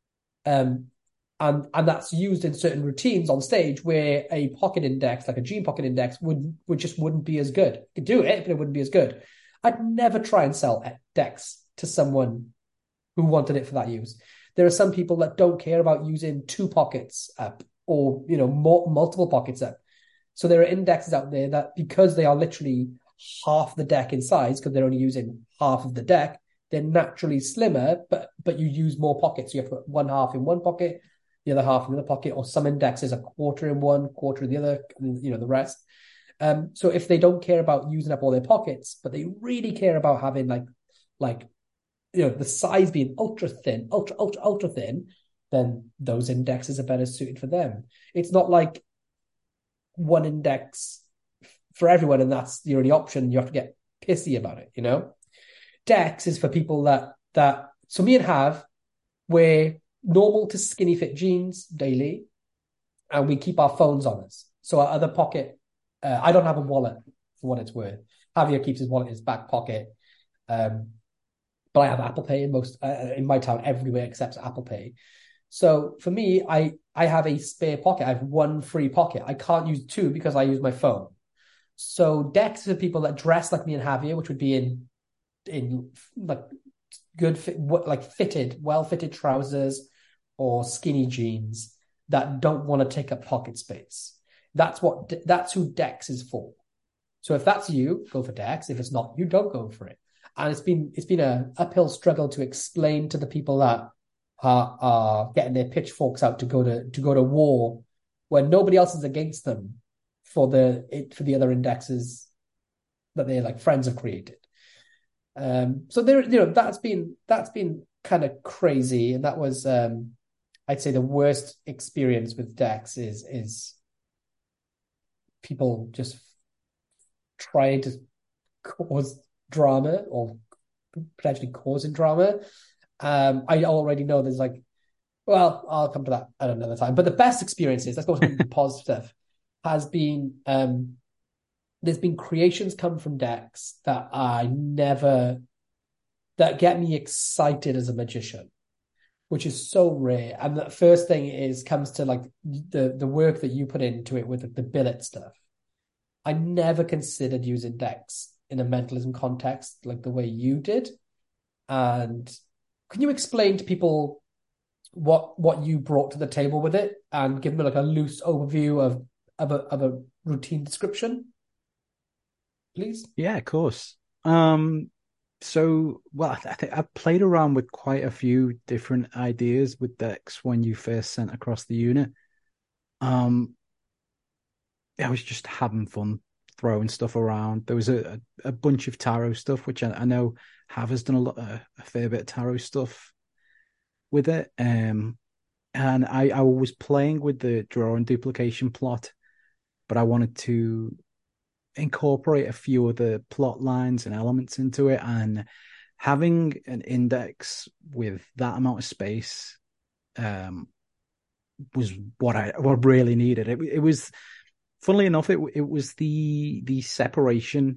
Um, And and that's used in certain routines on stage, where a pocket index, like a jean pocket index, would would just wouldn't be as good. You could do it, but it wouldn't be as good. I'd never try and sell Dex to someone who wanted it for that use. There are some people that don't care about using two pockets up, or, you know, more, multiple pockets up. So there are indexes out there that, because they are literally half the deck in size, because they're only using half of the deck, they're naturally slimmer, but but you use more pockets. So you have to put one half in one pocket, the other half in the other pocket, or some indexes a quarter in one, quarter in the other, you know, the rest. Um, so if they don't care about using up all their pockets, but they really care about having like, like, you know, the size being ultra thin, ultra, ultra, ultra thin, then those indexes are better suited for them. It's not like one index for everyone, and that's the only option. You have to get pissy about it, you know? Dex is for people that, that, so me and Hav, we're normal to skinny fit jeans daily, and we keep our phones on us. So our other pocket, uh, I don't have a wallet for what it's worth. Javier keeps his wallet in his back pocket. Um, but I have Apple Pay in most, uh, in my town, everywhere except Apple Pay. So for me, I, I have a spare pocket. I have one free pocket. I can't use two because I use my phone. So Dex are people that dress like me and Javier, which would be in, in like good fit, like fitted, well-fitted trousers or skinny jeans that don't want to take up pocket space. That's what, that's who Dex is for. So if that's you, go for Dex. If it's not, you don't go for it. And it's been, it's been a uphill struggle to explain to the people that are, are getting their pitchforks out to go to, to go to war when nobody else is against them for the, it, for the other indexes that their like friends have created. Um, so there, you know, that's been, that's been kind of crazy. And that was, um, I'd say the worst experience with Dex is, is people just trying to cause drama or potentially causing drama. Um, I already know there's like, well, I'll come to that at another time. But the best experiences, let's go to the positive stuff, has been um, there's been creations come from decks that I never that get me excited as a magician, which is so rare. And the first thing is comes to like the the work that you put into it with the, the billet stuff. I never considered using decks in a mentalism context like the way you did. And can you explain to people what what you brought to the table with it and give them like a loose overview of of a of a routine description, please? Yeah, of course. Um, so, well, I, th- I think I played around with quite a few different ideas with decks when you first sent across the unit. Um, I was just having fun throwing stuff around. There was a, a, a bunch of tarot stuff, which I, I know Hav has done a lot, a, a fair bit of tarot stuff with it. Um, and I, I was playing with the draw and duplication plot, but I wanted to incorporate a few of the plot lines and elements into it, and having an index with that amount of space um, was what I what really needed. It, it was, funnily enough, it it was the the separation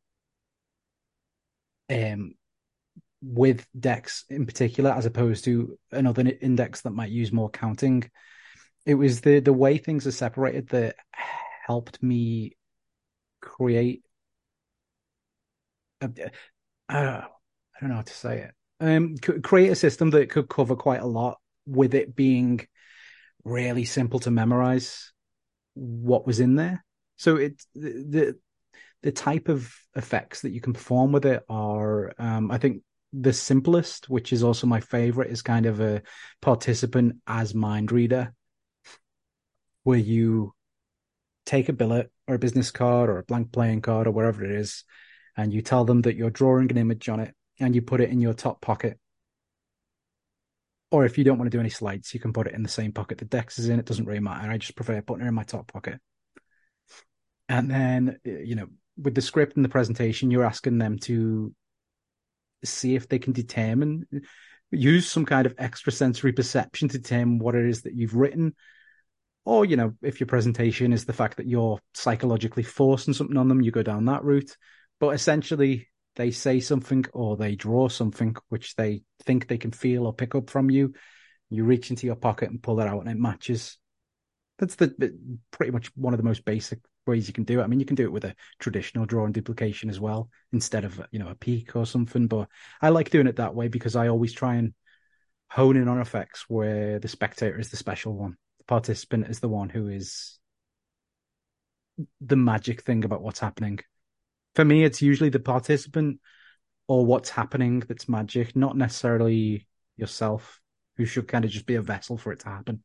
um with decks in particular, as opposed to another index that might use more counting. It was the the way things are separated that helped me create a, uh, I don't know how to say it. Um, create a system that could cover quite a lot with it being really simple to memorize what was in there. So it the the type of effects that you can perform with it are, um, I think, the simplest, which is also my favorite, is kind of a participant as mind reader, where you take a billet or a business card or a blank playing card or wherever it is, and you tell them that you're drawing an image on it and you put it in your top pocket. Or if you don't want to do any slides, you can put it in the same pocket the dex is in. It doesn't really matter. I just prefer putting it in my top pocket. And then, you know, with the script and the presentation, you're asking them to see if they can determine, use some kind of extrasensory perception to determine what it is that you've written. Or, you know, if your presentation is the fact that you're psychologically forcing something on them, you go down that route. But essentially, they say something or they draw something which they think they can feel or pick up from you. You reach into your pocket and pull it out and it matches. That's the pretty much one of the most basic ways you can do it. I mean, you can do it with a traditional draw and duplication as well, instead of, you know, a peak or something. But I like doing it that way because I always try and hone in on effects where the spectator is the special one. The participant is the one who is the magic thing about what's happening. For me, it's usually the participant or what's happening that's magic, not necessarily yourself, who should kind of just be a vessel for it to happen.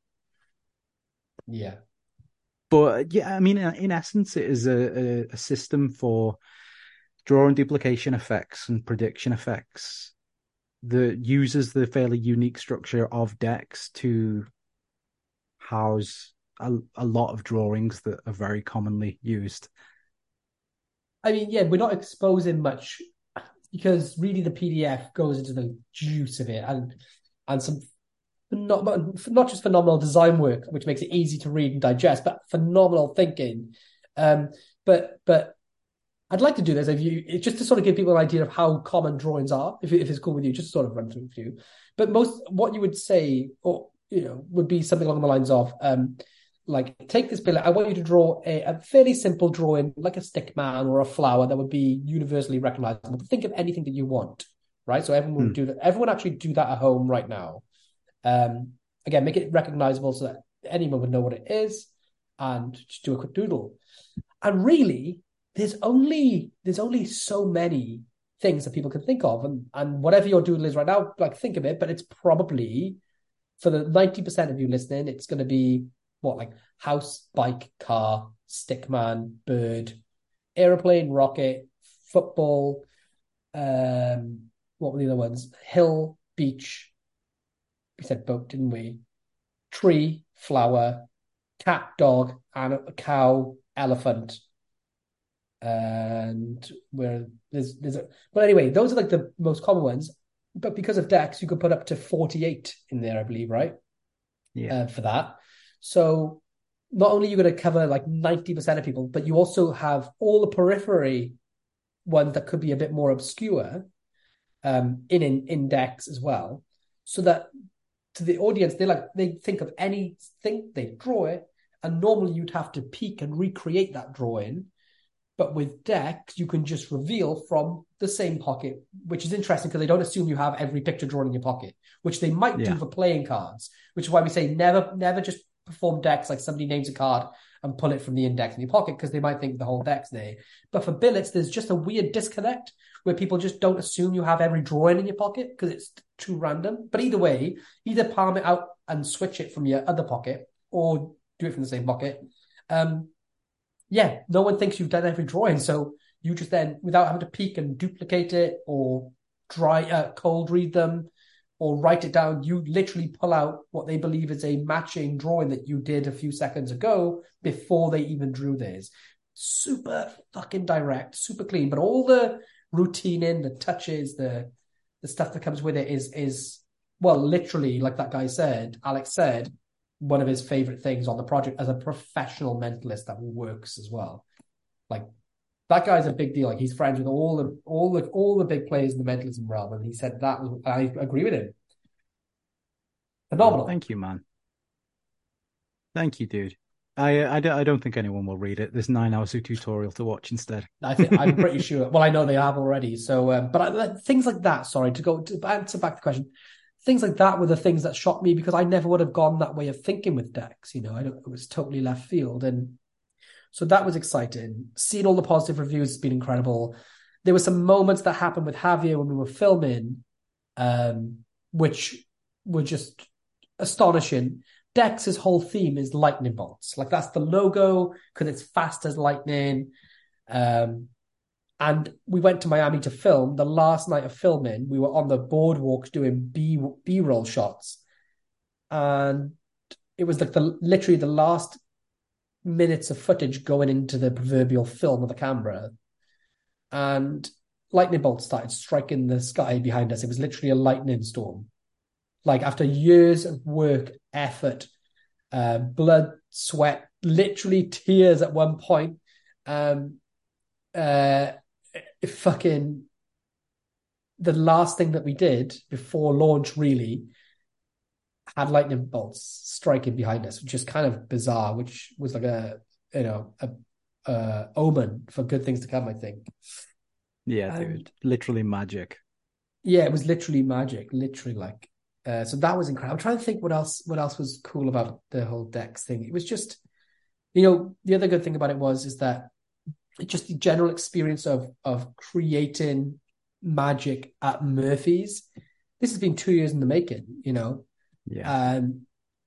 Yeah. But yeah, I mean, in essence, it is a, a, a system for draw and duplication effects and prediction effects that uses the fairly unique structure of decks to house a, a lot of drawings that are very commonly used. I mean, yeah, we're not exposing much because really the P D F goes into the juice of it and and some not not just phenomenal design work, which makes it easy to read and digest, but phenomenal thinking. Um, but but I'd like to do this if you just to sort of give people an idea of how common drawings are, if if it's cool with you, just sort of run through a few. But most what you would say, or you know, would be something along the lines of, um, like take this billet. I want you to draw a, a fairly simple drawing, like a stick man or a flower that would be universally recognizable. Think of anything that you want, right? So everyone would hmm. do that. Everyone actually do that at home right now. Um, again, make it recognizable so that anyone would know what it is, and just do a quick doodle. And really, there's only there's only so many things that people can think of, and and whatever your doodle is right now, like think of it. But it's probably for the ninety percent of you listening, it's going to be what, like house, bike, car, stickman, bird, airplane, rocket, football. Um, what were the other ones? Hill, beach. We said boat, didn't we? Tree, flower, cat, dog, and a cow, elephant, and where there's there's a, but anyway, those are like the most common ones. But because of decks, you could put up to forty-eight in there, I believe, right? Yeah. Uh, for that. So not only are you going to cover like ninety percent of people, but you also have all the periphery ones that could be a bit more obscure um, in, in index as well. So that to the audience, they like they think of anything, they draw it, and normally you'd have to peek and recreate that drawing. But with decks, you can just reveal from the same pocket, which is interesting because they don't assume you have every picture drawn in your pocket, which they might Yeah. do for playing cards, which is why we say never, never just perform decks like somebody names a card and pull it from the index in your pocket because they might think the whole deck's there. But for billets, there's just a weird disconnect where people just don't assume you have every drawing in your pocket because it's too random. But either way, either palm it out and switch it from your other pocket or do it from the same pocket. Um, yeah, no one thinks you've done every drawing. So you just then, without having to peek and duplicate it or dry, uh, cold read them or write it down, you literally pull out what they believe is a matching drawing that you did a few seconds ago before they even drew theirs. Super fucking direct, super clean, but all the routine in, the touches, the the stuff that comes with it is, is well, literally, like that guy said, Alex said, one of his favorite things on the project as a professional mentalist that works as well. Like that guy's a big deal. Like he's friends with all the all the all the big players in the mentalism realm, and he said that was. I agree with him. Phenomenal. Thank you, man. Thank you, dude. I, I, I don't think anyone will read it. There's nine hours of tutorial to watch instead. I think I'm pretty sure. Well, I know they have already. So, um, but I, things like that. Sorry to go to answer back the question. Things like that were the things that shocked me because I never would have gone that way of thinking with decks. You know, I don't, it was totally left field, and so that was exciting. Seeing all the positive reviews has been incredible. There were some moments that happened with Javier when we were filming, um, which were just astonishing. Dex's whole theme is lightning bolts. Like that's the logo because it's fast as lightning. Um, and we went to Miami to film. The last night of filming, we were on the boardwalk doing B B-roll shots, and it was like the literally the last minutes of footage going into the proverbial film of the camera, and lightning bolts started striking the sky behind us. It was literally a lightning storm. Like after years of work, effort, uh, blood, sweat, literally tears at one point. Um, uh, fucking the last thing that we did before launch really had lightning bolts striking behind us, which is kind of bizarre, which was like a, you know, a, a omen for good things to come, I think. Yeah, dude. And, literally magic. Yeah, it was literally magic, literally like, uh, so that was incredible. I'm trying to think what else, what else was cool about the whole Dex thing. It was just, you know, the other good thing about it was, is that just the general experience of, of creating magic at Murphy's. This has been two years in the making, you know? Yeah. Um,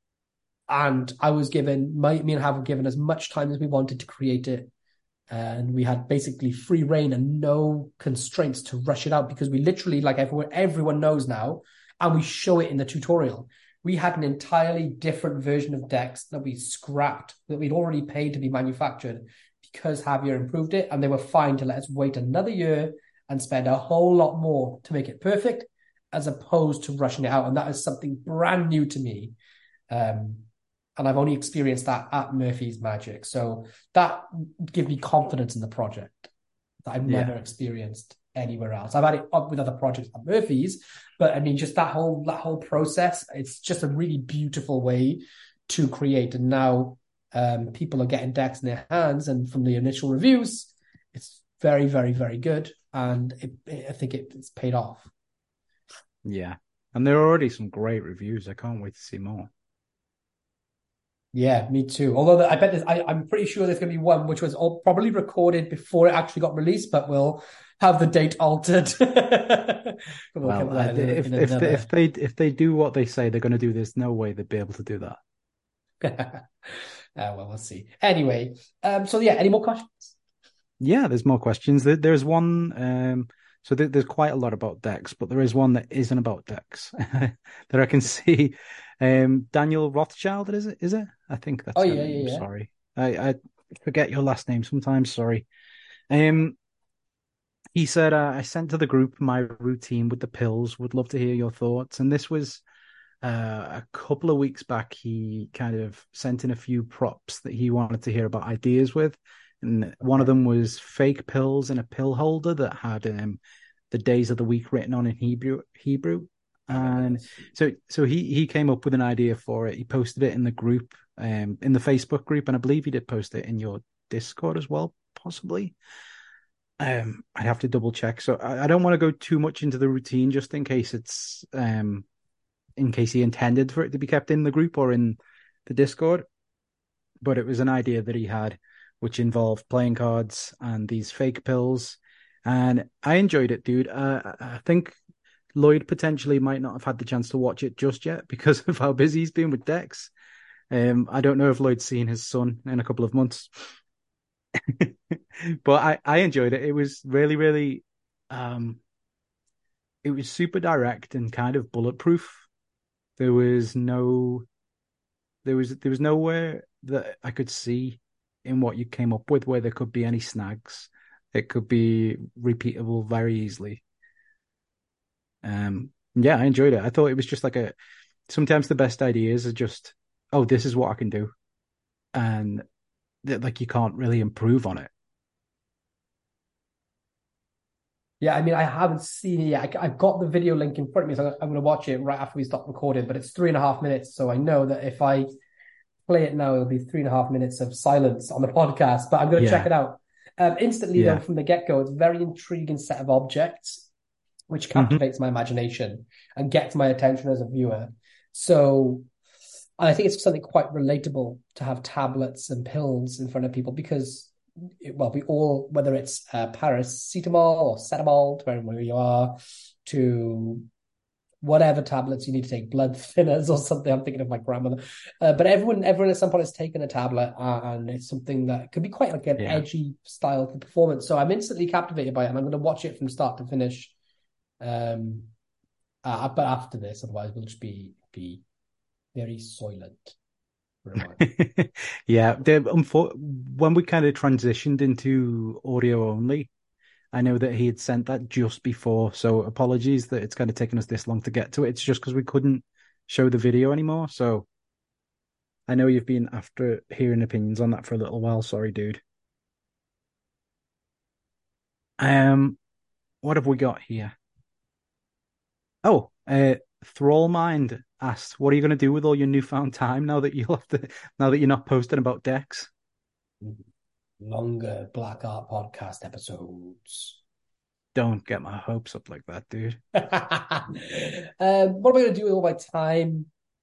and I was given, my, me and Hav were given as much time as we wanted to create it. And we had basically free reign and no constraints to rush it out because we literally, like everyone, everyone knows now, and we show it in the tutorial. We had an entirely different version of Dex that we scrapped, that we'd already paid to be manufactured because Javier improved it, and they were fine to let us wait another year and spend a whole lot more to make it perfect, as opposed to rushing it out. And that is something brand new to me. Um, and I've only experienced that at Murphy's Magic. So that gives me confidence in the project that I've never yeah. experienced anywhere else. I've had it up with other projects at Murphy's, but I mean, just that whole, that whole process, it's just a really beautiful way to create. And now um, people are getting decks in their hands, and from the initial reviews, it's very, very, very good. And it, it, I think it, it's paid off. Yeah. And there are already some great reviews. I can't wait to see more. Yeah, me too. Although I bet there's, I, I'm pretty sure there's going to be one which was all probably recorded before it actually got released, but will have the date altered. we'll well, uh, if, if, they, if they if they do what they say they're going to do, there's no way they'd be able to do that. uh, well, we'll see. Anyway, um, so yeah, any more questions? Yeah, there's more questions. There's one. Um, so there's quite a lot about Dex, but there is one that isn't about Dex that I can see. Um, Daniel Rothschild, is it? Is it? I think that's. Oh yeah, yeah, yeah. Sorry, I, I forget your last name sometimes. Sorry. Um, he said, uh, I sent to the group my routine with the pills. Would love to hear your thoughts. And this was uh, a couple of weeks back. He kind of sent in a few props that he wanted to hear about ideas with. And one of Okay. them was fake pills in a pill holder that had um, the days of the week written on in Hebrew. Hebrew. I remember And this. so, so he he came up with an idea for it. He posted it in the group, um, in the Facebook group, and I believe he did post it in your Discord as well, possibly. Um, I'd have to double check. So I, I don't want to go too much into the routine, just in case it's um, in case he intended for it to be kept in the group or in the Discord. But it was an idea that he had, which involved playing cards and these fake pills, and I enjoyed it, dude. Uh, I think Lloyd potentially might not have had the chance to watch it just yet because of how busy he's been with Dex. Um, I don't know if Lloyd's seen his son in a couple of months, but I, I enjoyed it. It was really, really, um, it was super direct and kind of bulletproof. There was no, there was, there was nowhere that I could see in what you came up with where there could be any snags. It could be repeatable very easily. Um, yeah, I enjoyed it. I thought it was just like a, sometimes the best ideas are just, oh, this is what I can do. And that like you can't really improve on it. Yeah, I mean, I haven't seen it yet. I, I've got the video link in front of me, so I'm going to watch it right after we stop recording. But it's three and a half minutes, so I know that if I play it now, it'll be three and a half minutes of silence on the podcast. But I'm going to check Yeah, it out. Um, instantly, though, yeah. from the get-go, it's a very intriguing set of objects, which Hmm. captivates my imagination and gets my attention as a viewer. So I think it's something quite relatable to have tablets and pills in front of people because, well, we all, whether it's uh, paracetamol or cetamol, depending on where you are, to whatever tablets you need to take, blood thinners or something. I'm thinking of my grandmother. Uh, but everyone, everyone at some point has taken a tablet, uh, and it's something that could be quite like an Yeah. edgy style of performance. So I'm instantly captivated by it, and I'm going to watch it from start to finish. Um, uh, but after this, otherwise we'll just be be very soylent for a while. Yeah. The, unfor- when we kind of transitioned into audio only, I know that he had sent that just before. So apologies that it's kind of taken us this long to get to it. It's just because we couldn't show the video anymore. So I know you've been after hearing opinions on that for a little while. Sorry, dude. Um, what have we got here? Oh, uh, Thrallmind asked, "What are you going to do with all your newfound time now that you'll have to, now that you're not posting about Dex?" Longer Black Art podcast episodes. Don't get my hopes up like that, dude. um, what am I going to do with all my time?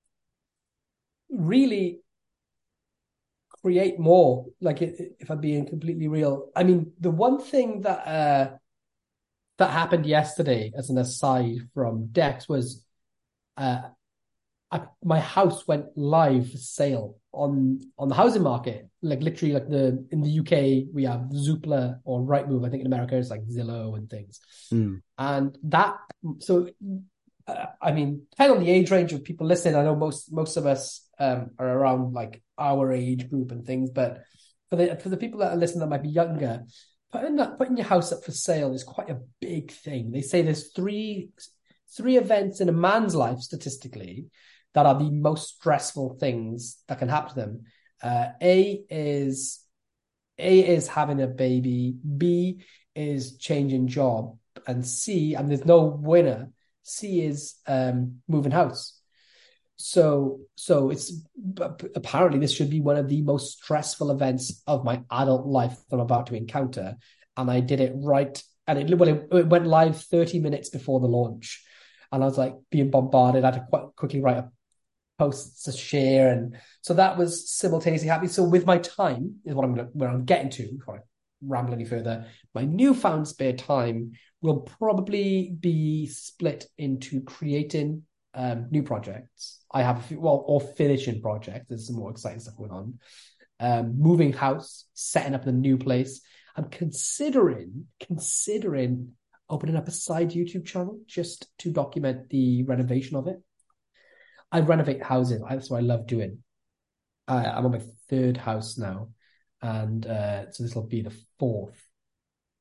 Really create more. Like, if I'm being completely real, I mean, the one thing that uh, that happened yesterday, as an aside from Dex, was uh, I, my house went live for sale on on the housing market. Like literally, like the in the U K we have Zoopla or Rightmove. I think in America it's like Zillow and things. Mm. And that, so uh, I mean, depending on the age range of people listening, I know most most of us um, are around like our age group and things, but for the for the people that are listening that might be younger, putting that putting your house up for sale is quite a big thing. They say there's three three events in a man's life statistically that are the most stressful things that can happen to them. Uh, A is A is having a baby. B is changing job, and C, and there's no winner. C is um, moving house. So, so it's apparently this should be one of the most stressful events of my adult life that I'm about to encounter, and I did it right. And it, well, it, it went live thirty minutes before the launch, and I was like being bombarded. I had to quite quickly write a post to share, and so that was simultaneously happy. So with my time is what I'm gonna, where I'm getting to before I ramble any further. My newfound spare time will probably be split into creating um, new projects. I have a few, well, or finishing projects. There's some more exciting stuff going on. Um, moving house, setting up a new place. I'm considering considering opening up a side YouTube channel just to document the renovation of it. I renovate houses. That's what I love doing. I, I'm on my third house now, and uh, so this will be the fourth.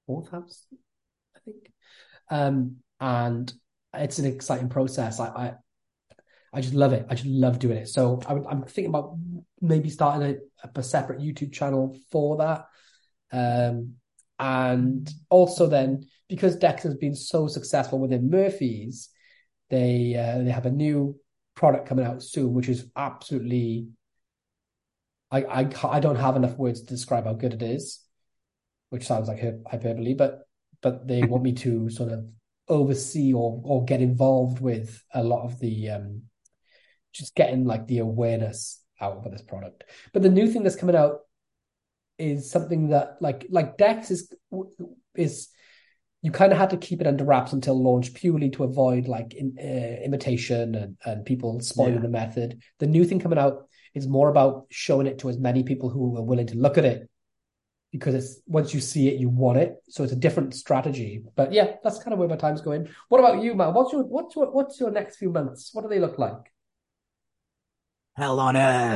fourth house, I think. Um, and it's an exciting process. I, I I just love it. I just love doing it. So I would, I'm thinking about maybe starting a, a separate YouTube channel for that. Um, and also then because Dex has been so successful within Murphy's, they uh, they have a new product coming out soon, which is absolutely I I I don't have enough words to describe how good it is, which sounds like hyperbole, but but they want me to sort of oversee or or get involved with a lot of the um just getting like the awareness out of this product. But the new thing that's coming out is something that like like Dex is is you kind of had to keep it under wraps until launch purely to avoid like in, uh, imitation and, and people spoiling yeah. the method. The new thing coming out is more about showing it to as many people who are willing to look at it, because it's once you see it, you want it. So it's a different strategy. But yeah, that's kind of where my time's going. What about you, Matt? What's your what's your what's your next few months? What do they look like? Hell on earth.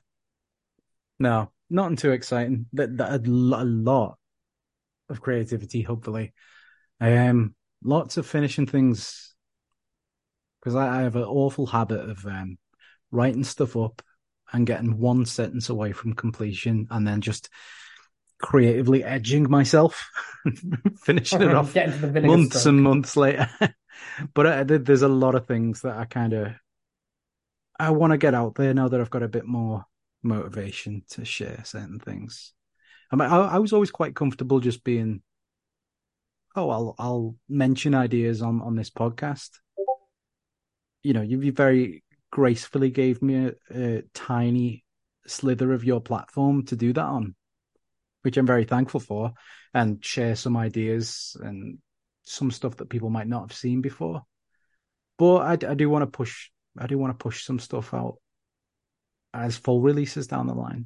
No, nothing too exciting. That, that a lot of creativity, hopefully. Um, lots of finishing things, because I, I have an awful habit of um writing stuff up and getting one sentence away from completion, and then just creatively edging myself, finishing it off months stroke. and months later. But I, there's a lot of things that I kind of I want to get out there now that I've got a bit more motivation to share certain things. I mean, I, I was always quite comfortable just being, oh, I'll I'll mention ideas on, on this podcast. You know, you, you very gracefully gave me a, a tiny slither of your platform to do that on, which I'm very thankful for, and share some ideas and some stuff that people might not have seen before. But I, I do want to push. I do want to push some stuff out as full releases down the line.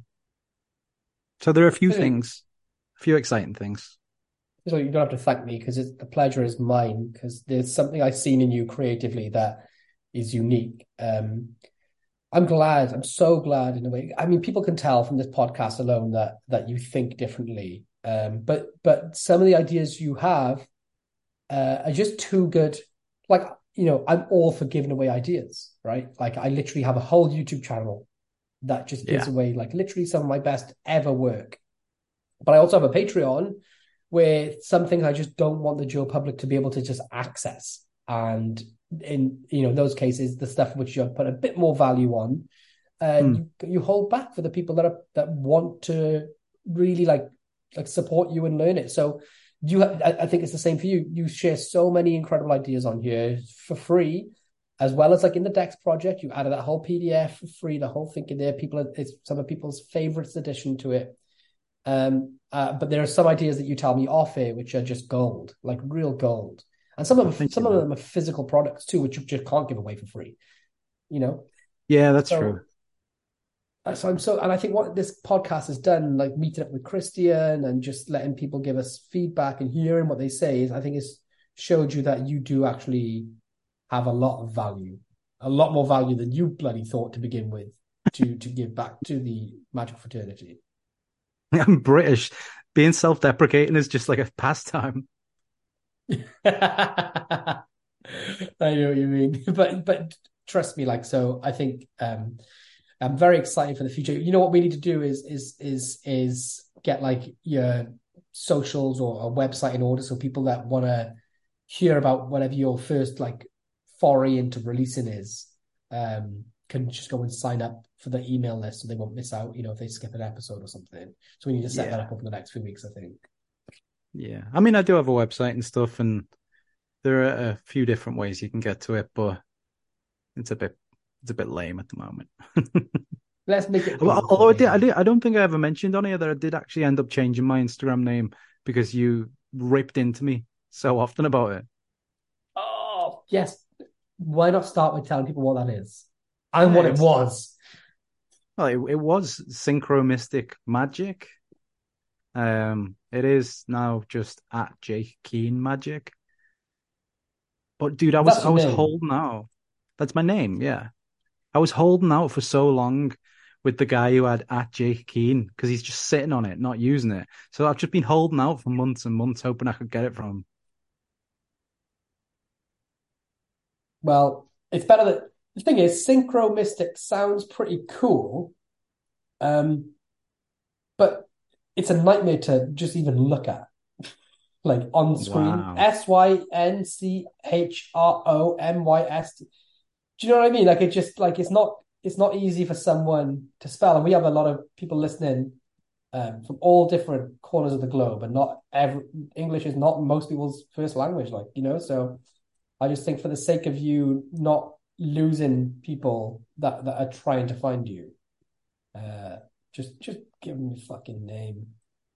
So there are a few hey. things, a few exciting things. So you don't have to thank me, because the pleasure is mine, because there's something I've seen in you creatively that is unique. Um, I'm glad. I'm so glad in a way. I mean, people can tell from this podcast alone that that you think differently. Um, but but some of the ideas you have uh, are just too good. Like, you know, I'm all for giving away ideas, right? Like I literally have a whole YouTube channel that just gives yeah. away like literally some of my best ever work. But I also have a Patreon where some things I just don't want the Joe public to be able to just access. And in, you know, those cases, the stuff which you put a bit more value on, uh, mm. you, you hold back for the people that are, that want to really like, like support you and learn it. So you, I, I think it's the same for you. You share so many incredible ideas on here for free, as well as like in the Dex project, you added that whole P D F for free, the whole thing in there. People, it's some of people's favorites addition to it. Um, uh, but there are some ideas that you tell me off here, which are just gold, like real gold. And some of them, some of them are physical products too, which you just can't give away for free, you know? Yeah, that's so, true. So I'm so, and I think what this podcast has done, like meeting up with Christian and just letting people give us feedback and hearing what they say, is I think it's showed you that you do actually have a lot of value, a lot more value than you bloody thought to begin with, to to give back to the magic fraternity. I'm British. Being self-deprecating is just like a pastime. I know what you mean, but but trust me, like, so I think um I'm very excited for the future. You know what we need to do is is is is get like your socials or a website in order, so people that want to hear about whatever your first like foray into releasing is um can just go and sign up for the email list, so they won't miss out, you know, if they skip an episode or something. So we need to set yeah. that up over the next few weeks, I think. Yeah, I mean, I do have a website and stuff, and there are a few different ways you can get to it, but it's a bit, it's a bit lame at the moment. Let's make it. Well, although I did, I did, I don't think I ever mentioned on here that I did actually end up changing my Instagram name because you ripped into me so often about it. Oh yes, why not start with telling people what that is and yeah, what it was? Well, it, it was Synchro Mystic Magic. Um, it is now just at Jake Keen Magic. But dude, I was I was name. holding out. That's my name, yeah. I was holding out for so long with the guy who had at Jake Keane because he's just sitting on it, not using it. So I've just been holding out for months and months, hoping I could get it from him. Well, it's better that the thing is, Synchro Mystic sounds pretty cool, um, but it's a nightmare to just even look at, like on screen. Wow. S Y N C H R O M Y S T. Do you know what I mean? Like it just like it's not it's not easy for someone to spell, and we have a lot of people listening um, from all different corners of the globe, and not every English is not most people's first language, like you know. So I just think for the sake of you not losing people that that are trying to find you, uh, just just give them your fucking name.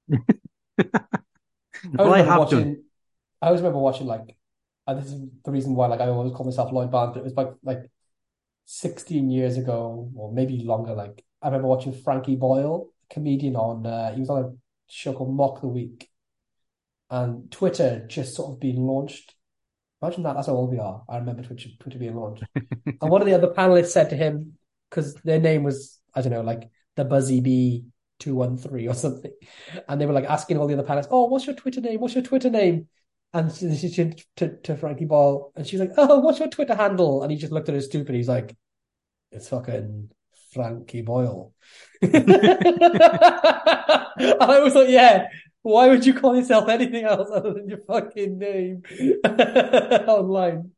I Well, always I remember have watching. done. I always remember watching like. Uh, this is the reason why, like, I always call myself Lloyd Barnes, but it was like like sixteen years ago, or maybe longer. Like, I remember watching Frankie Boyle, a comedian on. Uh, he was on a show called Mock the Week, and Twitter just sort of being launched. Imagine that. That's how old we are. I remember Twitter, Twitter being launched, and one of the other panelists said to him, because their name was, I don't know, like the Buzzy Bee two one three or something, and they were like asking all the other panelists, "Oh, what's your Twitter name? What's your Twitter name?" And she, she, she to, to Frankie Ball, and she's like, "Oh, what's your Twitter handle?" And he just looked at her stupid. He's like, "It's fucking Frankie Boyle." And I was like, "Yeah, why would you call yourself anything else other than your fucking name online?"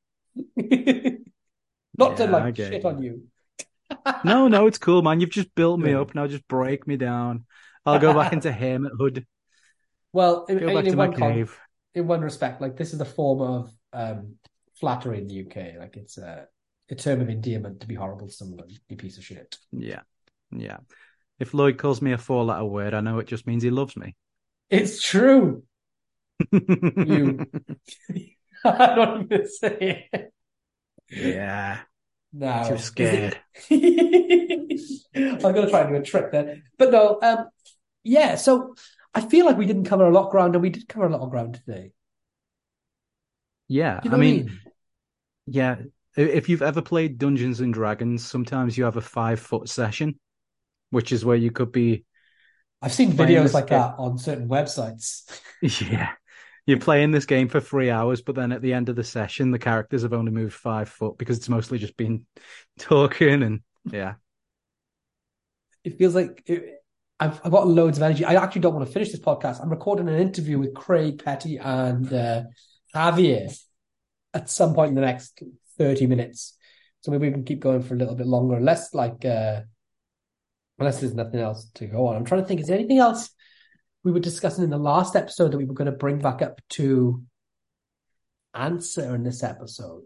Not to Yeah, I like get shit you. on you. No, no, it's cool, man. You've just built me Yeah. up. Now just break me down. I'll go back into hermithood. Well, in, Go in back in to my one con cave. in one respect, like this is a form of um, flattery in the U K. Like it's a, a term of endearment to be horrible to someone, you piece of shit. Yeah, yeah. If Lloyd calls me a four-letter word, I know it just means he loves me. It's true. You, I'm not even say it. Yeah, too No, is scared. it? I'm gonna try and do a trick then, but no. Um, yeah. So I feel like we didn't cover a lot of ground, and we did cover a lot of ground today. Yeah, Do you I know what I mean, mean? yeah. i- If you've ever played Dungeons and Dragons, sometimes you have a five-foot session, which is where you could be I've seen playing videos this like game. that on certain websites. Yeah. You're playing this game for three hours, but then at the end of the session, the characters have only moved five foot because it's mostly just been talking and yeah. It feels like it, I've, I've got loads of energy. I actually don't want to finish this podcast. I'm recording an interview with Craig Petty and uh, Javier at some point in the next thirty minutes. So maybe we can keep going for a little bit longer, unless like uh, unless there's nothing else to go on. I'm trying to think, is there anything else we were discussing in the last episode that we were going to bring back up to answer in this episode?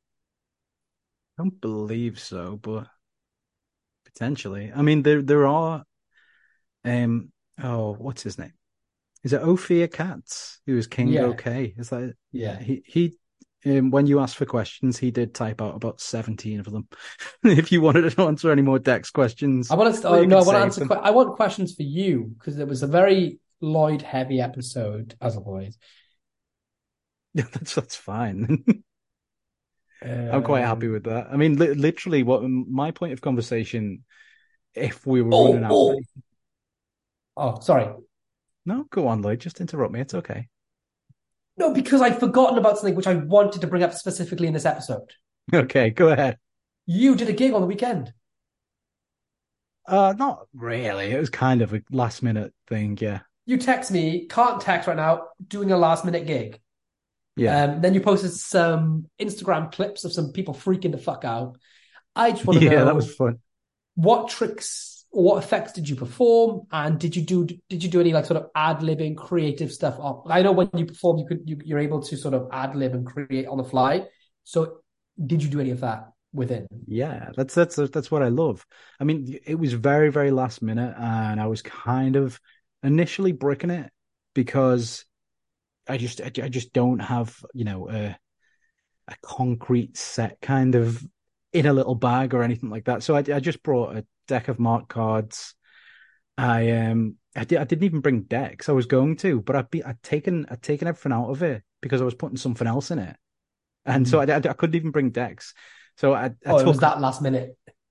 I don't believe so, but potentially. I mean, there there are um oh, what's his name? Is it Ophir Katz, who is King Yeah, OK? Is that yeah, yeah. he he um, when you asked for questions, he did type out about seventeen of them. If you wanted to answer any more Dex questions, I want to. or Oh, you no, I could want to save answer. them. que- I want questions for you because it was a very Lloyd heavy episode, as always. Yeah, that's that's fine. I'm quite happy Um, with that. I mean, li literally, what my point of conversation, if we were running oh, out of oh, any, oh, sorry. no, go on, Lloyd, just interrupt me. It's okay. No, because I'd forgotten about something which I wanted to bring up specifically in this episode. Okay, go ahead. You did a gig on the weekend. Uh, not really. It was kind of a last minute thing. Yeah, You text me, can't text right now, doing a last minute gig. yeah, Um, then you posted some Instagram clips of some people freaking the fuck out. I just want to yeah. That was know fun. what tricks or what effects did you perform, and did you do did you do any like sort of ad libbing, creative stuff? Off? I know when you perform, you could you, you're able to sort of ad lib and create on the fly. So, did you do any of that within? Yeah, that's that's that's what I love. I mean, it was very very last minute, and I was kind of initially bricking it because I just I, I just don't have you know a a concrete set kind of in a little bag or anything like that. So I, I just brought a deck of mark cards. I um I did I didn't even bring decks. I was going to, but I'd be I'd taken I'd taken everything out of it because I was putting something else in it, and so I, Mm. I, I couldn't even bring decks. So I I Oh, it was took that last minute.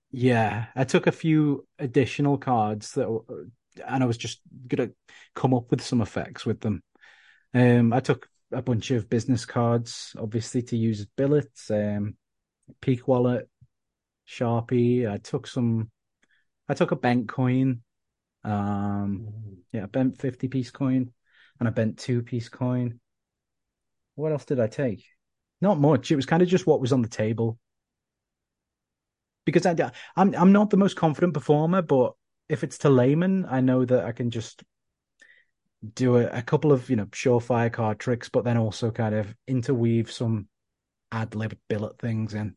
Yeah, I took a few additional cards that, were- and I was just gonna come up with some effects with them. Um, I took a bunch of business cards, obviously to use as billets. Um, Peak Wallet, Sharpie. I took some. I took a bent coin. Um, Mhm. yeah, a bent fifty piece coin, and a bent two piece coin. What else did I take? Not much. It was kind of just what was on the table because I, I'm I'm not the most confident performer, but if it's to layman, I know that I can just do a, a couple of you know surefire card tricks, but then also kind of interweave some ad lib billet things in,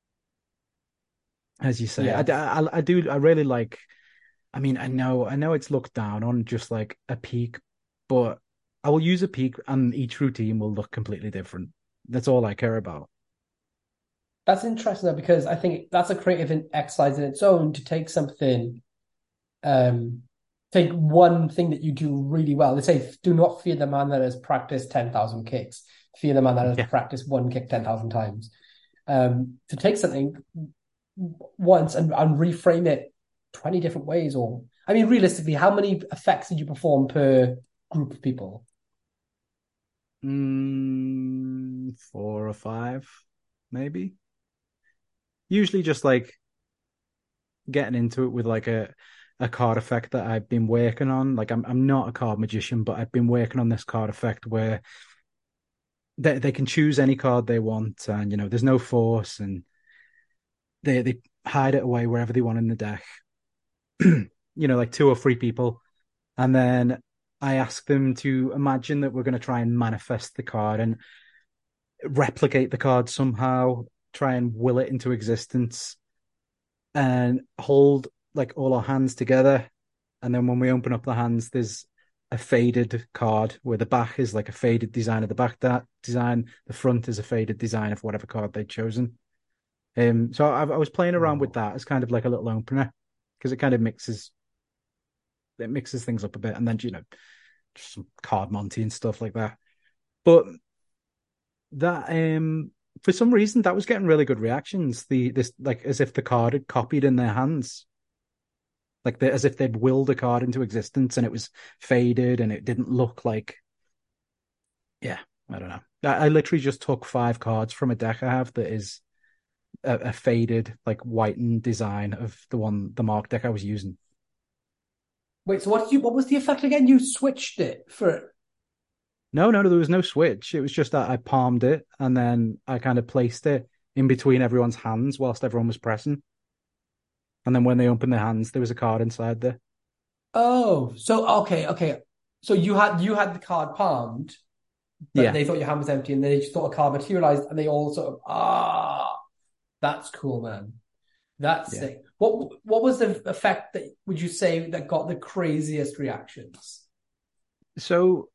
as you say. I, Yeah, I I do I really like. I mean, I know I know it's looked down on just like a peak, but I will use a peak, and each routine will look completely different. That's all I care about. that's interesting though, because I think that's a creative exercise in its own to take something, um, take one thing that you do really well. They say, do not fear the man that has practiced ten thousand kicks. Fear the man that has Yeah. practiced one kick ten thousand times. Um, to take something once and, and reframe it twenty different ways, or, I mean, realistically, how many effects did you perform per group of people? Mm, four or five, maybe. Usually just like getting into it with like a a card effect that I've been working on. Like I'm I'm not a card magician, but I've been working on this card effect where they they can choose any card they want, and you know there's no force, and they they hide it away wherever they want in the deck. You know, like two or three people, and then I ask them to imagine that we're going to try and manifest the card and replicate the card somehow, try and will it into existence, and hold like all our hands together. And then when we open up the hands, there's a faded card where the back is like a faded design of the back that design, the front is a faded design of whatever card they'd chosen. Um, so I, I was playing around with Oh. that as kind of like a little opener because it kind of mixes it mixes things up a bit, and then you know just some card Monty and stuff like that. But that um for some reason that was getting really good reactions. The this like as if the card had copied in their hands, like they, as if they'd willed a card into existence and it was faded and it didn't look like. Yeah, I don't know. I, I literally just took five cards from a deck I have that is a, a faded like whitened design of the one the mark deck I was using. Wait, so what did you, what was the effect again? You switched it for, No, no, no, there was no switch. It was just that I palmed it and then I kind of placed it in between everyone's hands whilst everyone was pressing. And then when they opened their hands, there was a card inside there. oh, so, okay, okay. So you had, you had the card palmed, but Yeah, they thought your hand was empty and they just thought a card materialized and they all sort of, ah, that's cool, man. That's yeah. sick. What, what was the effect that would you say that got the craziest reactions? So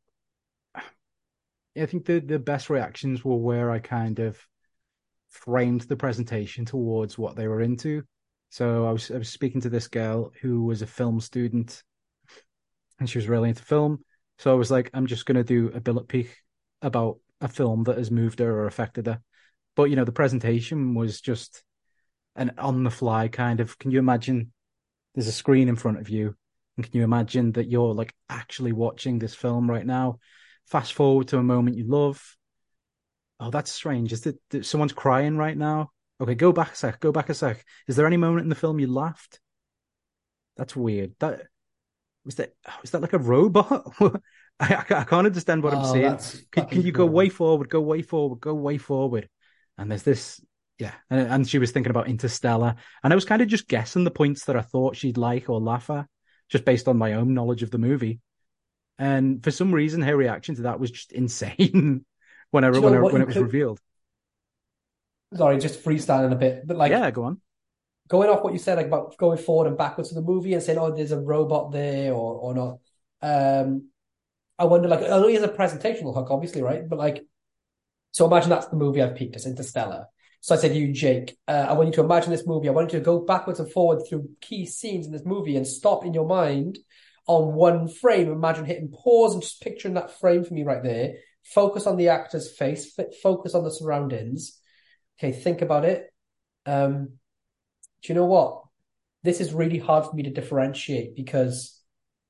I think the, the best reactions were where I kind of framed the presentation towards what they were into. So I was I was speaking to this girl who was a film student and she was really into film. So I was like, I'm just gonna do a billet peek about a film that has moved her or affected her. But you know, the presentation was just an on the fly kind of. Can you imagine there's a screen in front of you, and can you imagine that you're like actually watching this film right now? Fast forward to a moment you love. Oh, that's strange. Is it that someone's crying right now? Okay, go back a sec. Go back a sec. Is there any moment in the film you laughed? That's weird. That was that. Was that like a robot? I, I can't understand what I'm Oh, seeing. that's Can, can fucking you go way cool. forward? Go way forward. Go way forward. And there's this. Yeah, and, and she was thinking about Interstellar, and I was kind of just guessing the points that I thought she'd like or laugh at, just based on my own knowledge of the movie. And for some reason, her reaction to that was just insane when I Do you know when I, what when you it was could, revealed. sorry, just freestyling a bit, but like, Yeah, go on. going off what you said, like about going forward and backwards to the movie and saying, "Oh, there's a robot there," or or not. Um, I wonder, like, I know he has a presentational hook, obviously, right? But like, so imagine that's the movie I've picked. It's Interstellar. So I said to you, Jake, uh, I want you to imagine this movie. I want you to go backwards and forward through key scenes in this movie and stop in your mind on one frame. Imagine hitting pause and just picturing that frame for me right there. Focus on the actor's face. Focus on the surroundings. Okay, think about it. Um, do you know what? this is really hard for me to differentiate because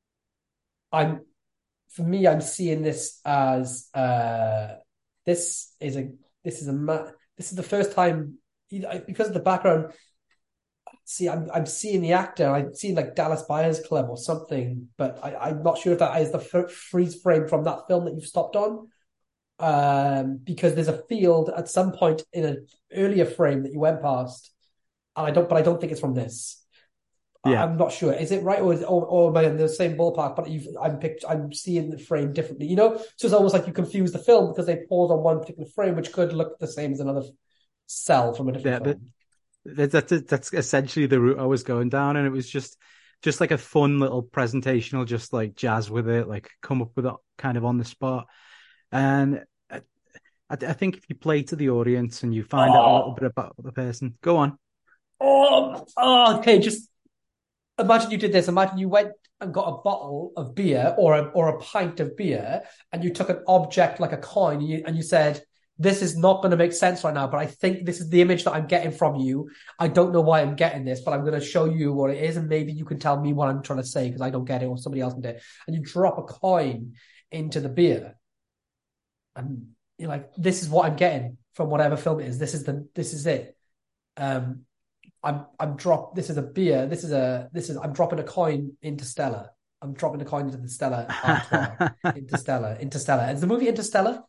I'm, for me, I'm seeing this as uh, this is a this is a ma- this is the first time because of the background. See, I'm I'm seeing the actor. I'm seeing like Dallas Buyers Club or something, but I, I'm not sure if that is the f- freeze frame from that film that you've stopped on. Um, because there's a field at some point in an earlier frame that you went past, and I don't, but I don't think it's from this. Yeah. I'm not sure. Is it right or is, or, or am I in the same ballpark? But you've, I'm picked, I'm seeing the frame differently. You know, so it's almost like you confuse the film because they pause on one particular frame, which could look the same as another cell from a different Yeah, that, film. that, that's that's essentially the route I was going down, and it was just just like a fun little presentational, just like jazz with it, like come up with it kind of on the spot. And I, I think if you play to the audience and you find out a little Oh, bit about the person, go on. oh, oh, okay. Just imagine you did this. Imagine you went and got a bottle of beer or a or a pint of beer, and you took an object like a coin, and you, and you said, "This is not going to make sense right now, but I think this is the image that I'm getting from you. I don't know why I'm getting this, but I'm going to show you what it is, and maybe you can tell me what I'm trying to say because I don't get it, or somebody else can do it." And you drop a coin into the beer, and you're like, "This is what I'm getting from whatever film it is. This is the this is it." Um, I'm I'm drop. This is a beer. This is a this is. I'm dropping a coin into Stella. I'm dropping a coin into the Stella Artois. Interstellar. Interstellar. Is the movie Interstellar?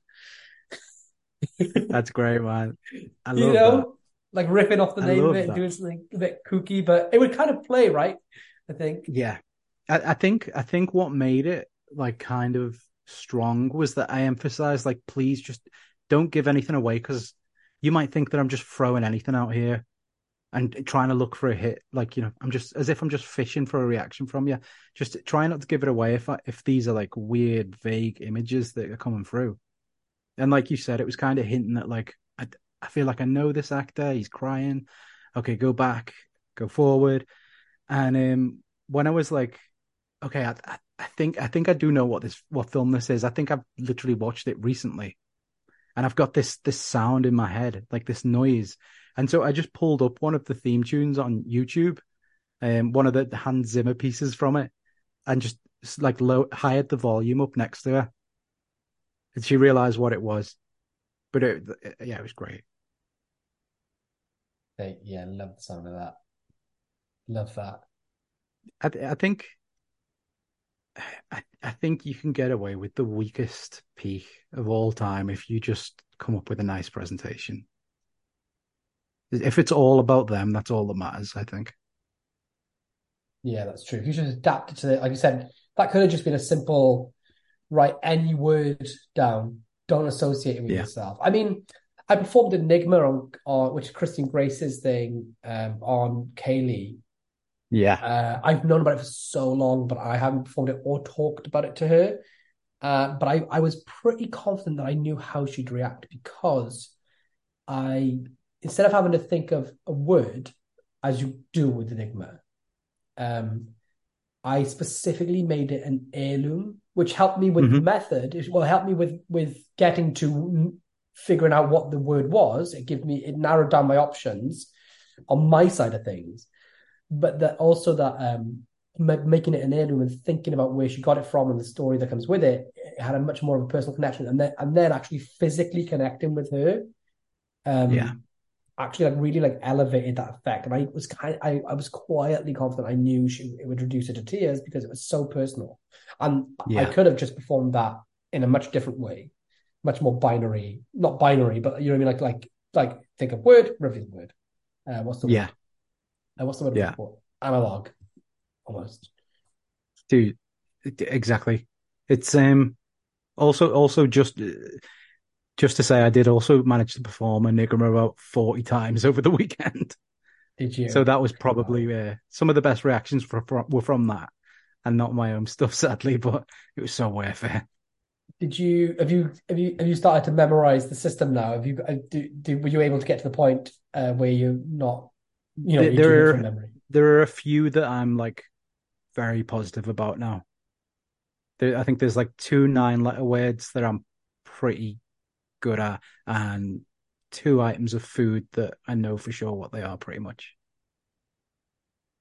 That's great, man. I You love that. know, like ripping off the I name of love it and that. doing something a bit kooky, but it would kind of play, right? I think. Yeah. I, I think I think what made it like kind of strong was that I emphasized like please just don't give anything away because you might think that I'm just throwing anything out here and trying to look for a hit. Like, you know, I'm just as if I'm just fishing for a reaction from you. Just try not to give it away if I, if these are like weird, vague images that are coming through. And like you said, it was kind of hinting that like I I feel like I know this actor. He's crying. Okay, go back, go forward. And um, when I was like, okay, I, I I think I think I do know what this what film this is. I think I've literally watched it recently, and I've got this this sound in my head, like this noise. And so I just pulled up one of the theme tunes on YouTube, um, one of the, the Hans Zimmer pieces from it, and just like low hired the volume up next to her, and she realized what it was. But it, yeah, it was great. They, yeah, love the sound of that. Love that. I I think I, I think you can get away with the weakest peak of all time if you just come up with a nice presentation. If it's all about them, that's all that matters, I think. Yeah, that's true. If you just adapt it to it, like you said, that could have just been a simple write any word down. Don't associate it with Yeah. yourself. I mean, I performed Enigma on, on which is Christian Grace's thing um, on Kaylee. Yeah. Uh, I've known about it for so long, but I haven't performed it or talked about it to her. Uh, but I, I was pretty confident that I knew how she'd react because I, instead of having to think of a word as you do with Enigma, um, I specifically made it an heirloom, which helped me with the Hmm. method. It will help me with with getting to figuring out what the word was. It gave me it narrowed down my options on my side of things, but that also that um making it an heirloom and thinking about where she got it from and the story that comes with it, it had a much more of a personal connection, and then and then actually physically connecting with her. Yeah. Um, actually like really like elevated that effect. And I was kind I, I was quietly confident I knew she it would reduce her to tears because it was so personal. And I Yeah. could have just performed that in a much different way, much more binary, not binary, but you know what I mean? Like like like think of word, reveal word. Uh, what's the Yeah. word? Uh, what's the word I'm Yeah. looking for? Analog, almost. Dude, exactly. It's um also also just just to say I did also manage to perform Enigma about forty times over the weekend. Did So you? that was Wow. probably uh, some of the best reactions for, for, were from that and not my own stuff, sadly, but it was so worth it. Did you have you have you have you started to memorize the system now? Have you uh, do, do were you able to get to the point uh, where you're not, you know, There, you're doing it there from are memory? there are a few that I'm like very positive about now. There, I think there's like two nine letter words that I'm pretty good at, and two items of food that I know for sure what they are pretty much.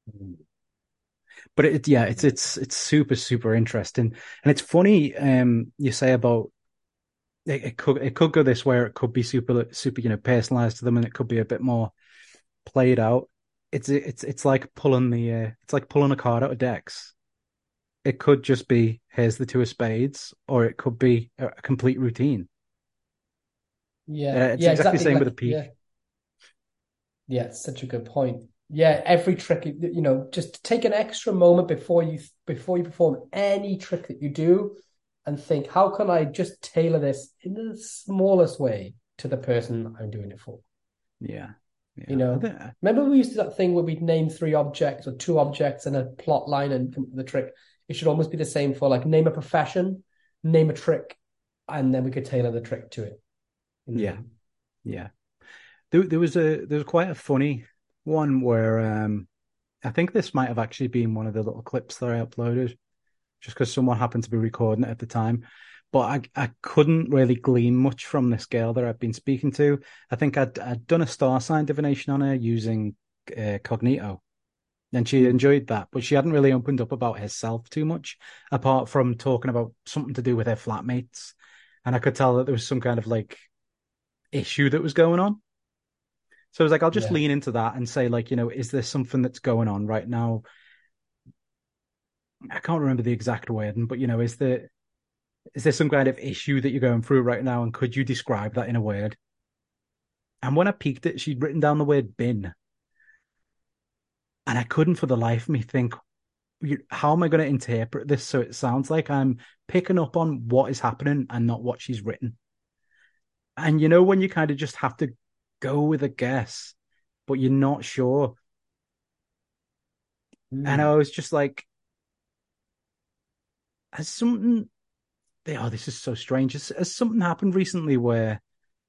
But it, yeah, it's it's it's super super interesting, and it's funny. Um, you say about it, it could it could go this way, or it could be super super you know personalized to them, and it could be a bit more played out. It's it's it's like pulling the uh, it's like pulling a card out of decks. It could just be here's the two of spades, or it could be a, a complete routine. Yeah, Uh, it's yeah, exactly the exactly. same with a Like, peak. yeah, yeah, it's such a good point. Yeah, every trick, you you know, just take an extra moment before you before you perform any trick that you do, and think, how can I just tailor this in the smallest way to the person I'm doing it for? Yeah, You yeah. I know, think uh, remember we used to do that thing where we'd name three objects or two objects and a plot line and come up with a trick. It should almost be the same for like name a profession, name a trick, and then we could tailor the trick to it in the yeah, end. yeah. There, there was a there was quite a funny one where um I think this might have actually been one of the little clips that I uploaded, just because someone happened to be recording it at the time. But I I couldn't really glean much from this girl that I've been speaking to. I think I'd I'd done a star sign divination on her using uh, Cognito, and she Mm. enjoyed that, but she hadn't really opened up about herself too much, apart from talking about something to do with her flatmates. And I could tell that there was some kind of like issue that was going on. So I was like, I'll just Yeah. lean into that and say, like, you know, is there something that's going on right now? I can't remember the exact wording, but you know, is there is there some kind of issue that you're going through right now? And could you describe that in a word? And when I peeked it, she'd written down the word bin. And I couldn't for the life of me think, how am I going to interpret this so it sounds like I'm picking up on what is happening and not what she's written? And you know, when you kind of just have to go with a guess, but you're not sure. And I Mm. was just like, has something, oh, this is so strange. Has, has something happened recently where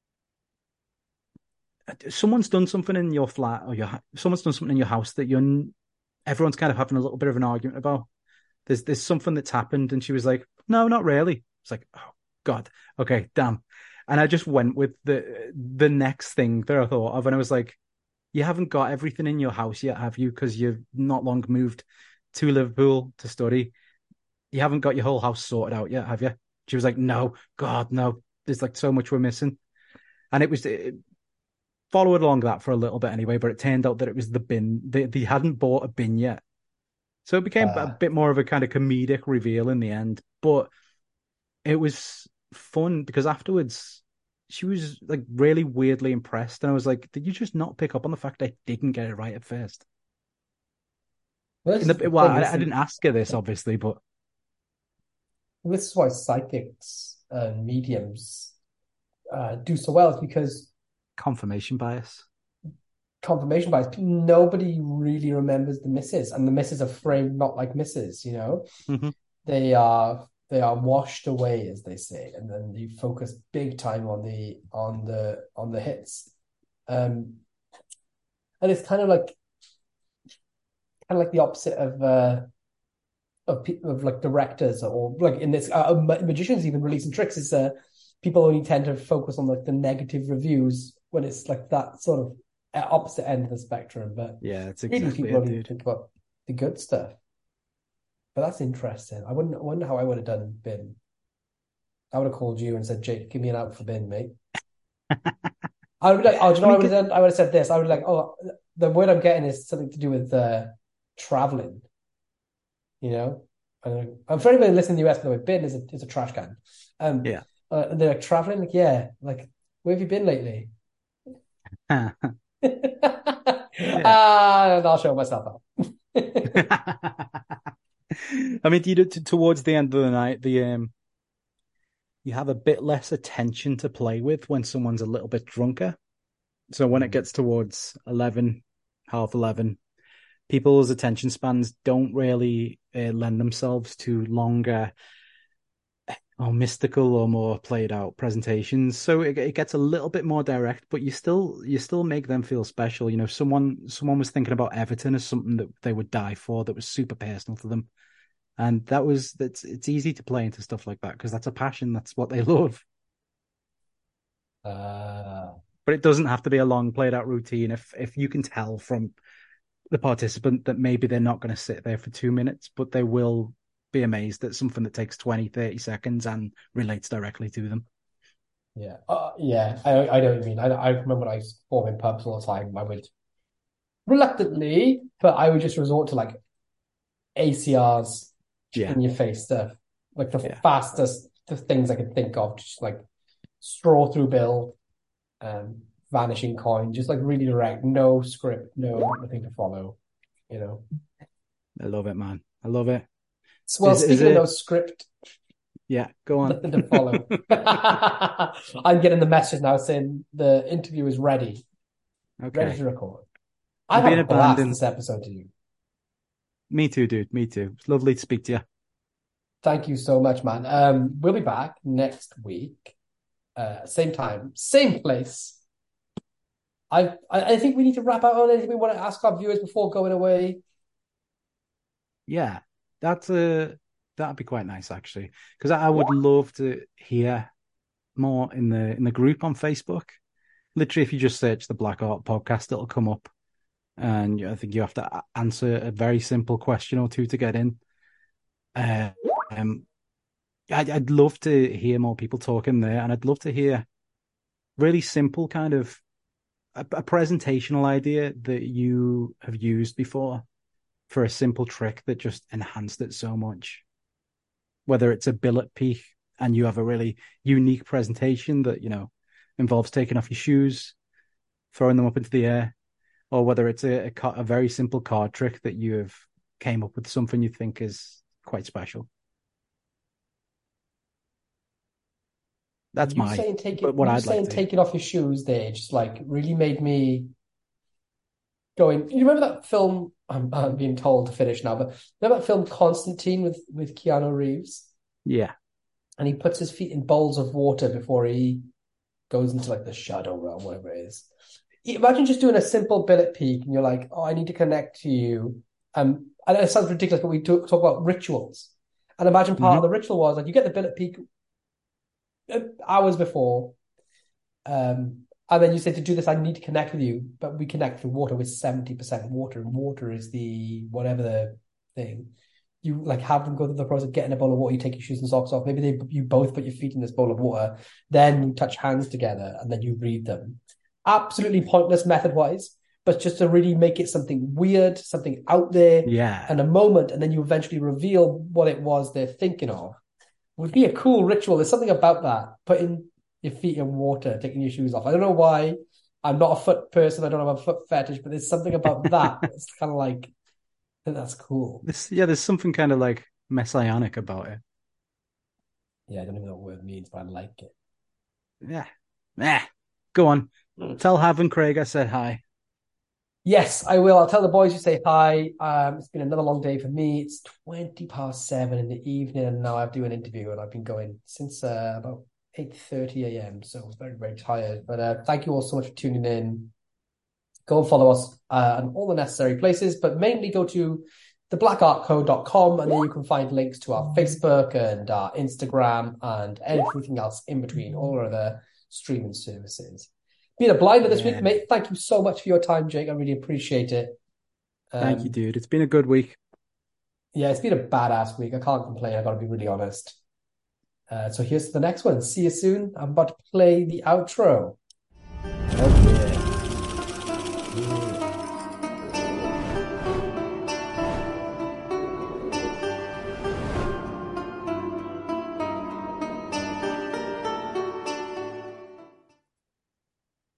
someone's done something in your flat or your someone's done something in your house that you're everyone's kind of having a little bit of an argument about? There's there's something that's happened, and she was like, no, not really. It's like, oh God, okay, damn. And I just went with the the next thing that I thought of, and I was like, you haven't got everything in your house yet, have you? Because you've not long moved to Liverpool to study. You haven't got your whole house sorted out yet, have you? She was like, no, God, no. There's like so much we're missing. And it was it followed along that for a little bit anyway, but it turned out that it was the bin. They, they hadn't bought a bin yet. So it became a Uh, bit more of a kind of comedic reveal in the end. But it was fun because afterwards she was like really weirdly impressed. And I was like, did you just not pick up on the fact I didn't get it right at first? well, In this is the the well, thing. I, This I is didn't ask her this obviously, but this is why psychics and mediums uh, do so well, is because confirmation bias. confirmation bias. Nobody really remembers the misses, and the misses are framed not like misses. You know, Hmm. they are they are washed away, as they say, and then you focus big time on the on the on the hits. Um, and it's kind of like kind of like the opposite of uh, of of like directors or like in this uh, magicians even releasing tricks is uh, people only tend to focus on like the negative reviews when it's like that sort of uh, opposite end of the spectrum. But Yeah, that's really, exactly people it, only dude. think about the good stuff. But that's interesting. I wouldn't I wonder how I would have done bin. I would have called you and said, Jake, give me an out for bin, mate. I would be like, oh, do you I know what mean, I would have done? I would have said this. I would be like, oh, the word I'm getting is something to do with uh, traveling, you know? And, and for anybody listening in the U S, by the way, bin is a, is a trash can. Um, yeah. uh, and they're like, traveling? Like, yeah. Like, where have you been lately? Yeah. Ah, and I'll show myself out. I mean, you t- towards the end of the night, the um, you have a bit less attention to play with when someone's a little bit drunker. So when it Mm. gets towards eleven, half eleven, people's attention spans don't really uh, lend themselves to longer or mystical or more played out presentations. So it, it gets a little bit more direct, but you still you still make them feel special. You know, someone someone was thinking about Everton as something that they would die for, that was super personal to them. And that was that's it's easy to play into stuff like that because that's a passion. That's what they love. Uh, But it doesn't have to be a long played out routine if if you can tell from the participant that maybe they're not going to sit there for two minutes, but they will be amazed at something that takes twenty, thirty seconds and relates directly to them. Yeah, uh, yeah, I I know what you mean. I I remember when I used to perform in pubs all the time. I would reluctantly, but I would just resort to like A C Rs Yeah. in your face stuff, like the Yeah. fastest the things I could think of, just like straw through bill, um, vanishing coin, just like really direct, no script, no nothing to follow, you know. I love it, man. I love it. So, well, Is is speaking of it? no script, Yeah, go on. nothing to follow. I'm getting the message now saying the interview is ready, ready to Okay. record. I You've had been a blast this abandoned. episode to you. Me too, dude. Me too. It's lovely to speak to you. Thank you so much, man. Um, we'll be back next week, uh, same time, same place. I I think we need to wrap out on anything we want to ask our viewers before going away. Yeah, that's a that'd be quite nice actually, because I would love to hear more in the in the group on Facebook. Literally, if you just search the Black Art Podcast, it'll come up, and I think you have to answer a very simple question or two to get in. Uh, um, I'd, I'd love to hear more people talking there, and I'd love to hear really simple kind of a, a presentational idea that you have used before for a simple trick that just enhanced it so much. Whether it's a billet peak and you have a really unique presentation that, you know, involves taking off your shoes, throwing them up into the air, or whether it's a, a, a very simple card trick that you have came up with something you think is quite special. That's You my saying taking what you I'd like saying to hear. taking off your shoes there just like really made me going. You remember that film? I'm, I'm being told to finish now, but remember that film Constantine with with Keanu Reeves, Yeah. and he puts his feet in bowls of water before he goes into like the shadow realm, whatever it is. Imagine just doing a simple billet peak, and you're like, "Oh, I need to connect to you." Um, and it sounds ridiculous, but we talk, talk about rituals, and imagine part of Mm-hmm. the ritual was like you get the billet peak hours before. Um, and then you say to do this, I need to connect with you, but we connect through water with seventy percent water, and water is the whatever the thing. You like have them go through the process of getting a bowl of water, you take your shoes and socks off. Maybe they you both put your feet in this bowl of water, then you touch hands together and then you read them. Absolutely pointless method wise, but just to really make it something weird, something out there, Yeah. and a moment, and then you eventually reveal what it was they're thinking of. Would be a cool ritual. There's something about that. Putting your feet in water, taking your shoes off. I don't know why. I'm not a foot person. I don't have a foot fetish, but there's something about that. It's kind of like, I think that's cool. This, yeah, there's something kind of like messianic about it. Yeah, I don't even know what word means, but I like it. Yeah. Eh. Go on. Mm. Tell Hav and Craig I said hi. Yes, I will. I'll tell the boys you say hi. Um, it's been another long day for me. It's twenty past seven in the evening, and now I have to do an interview, and I've been going since uh, about eight thirty a.m. So I'm very, very tired. But uh, thank you all so much for tuning in. Go and follow us uh, on all the necessary places, but mainly go to the black art co dot com, and there you can find links to our Facebook and our Instagram and everything else in between, all our other streaming services. Been a blinder this Yeah. week, mate. Thank you so much for your time, Jake. I really appreciate it. Um, Thank you, dude. It's been a good week. Yeah, it's been a badass week. I can't complain. I got to be really honest. Uh, so here's the next one. See you soon. I'm about to play the outro. Oh, yeah.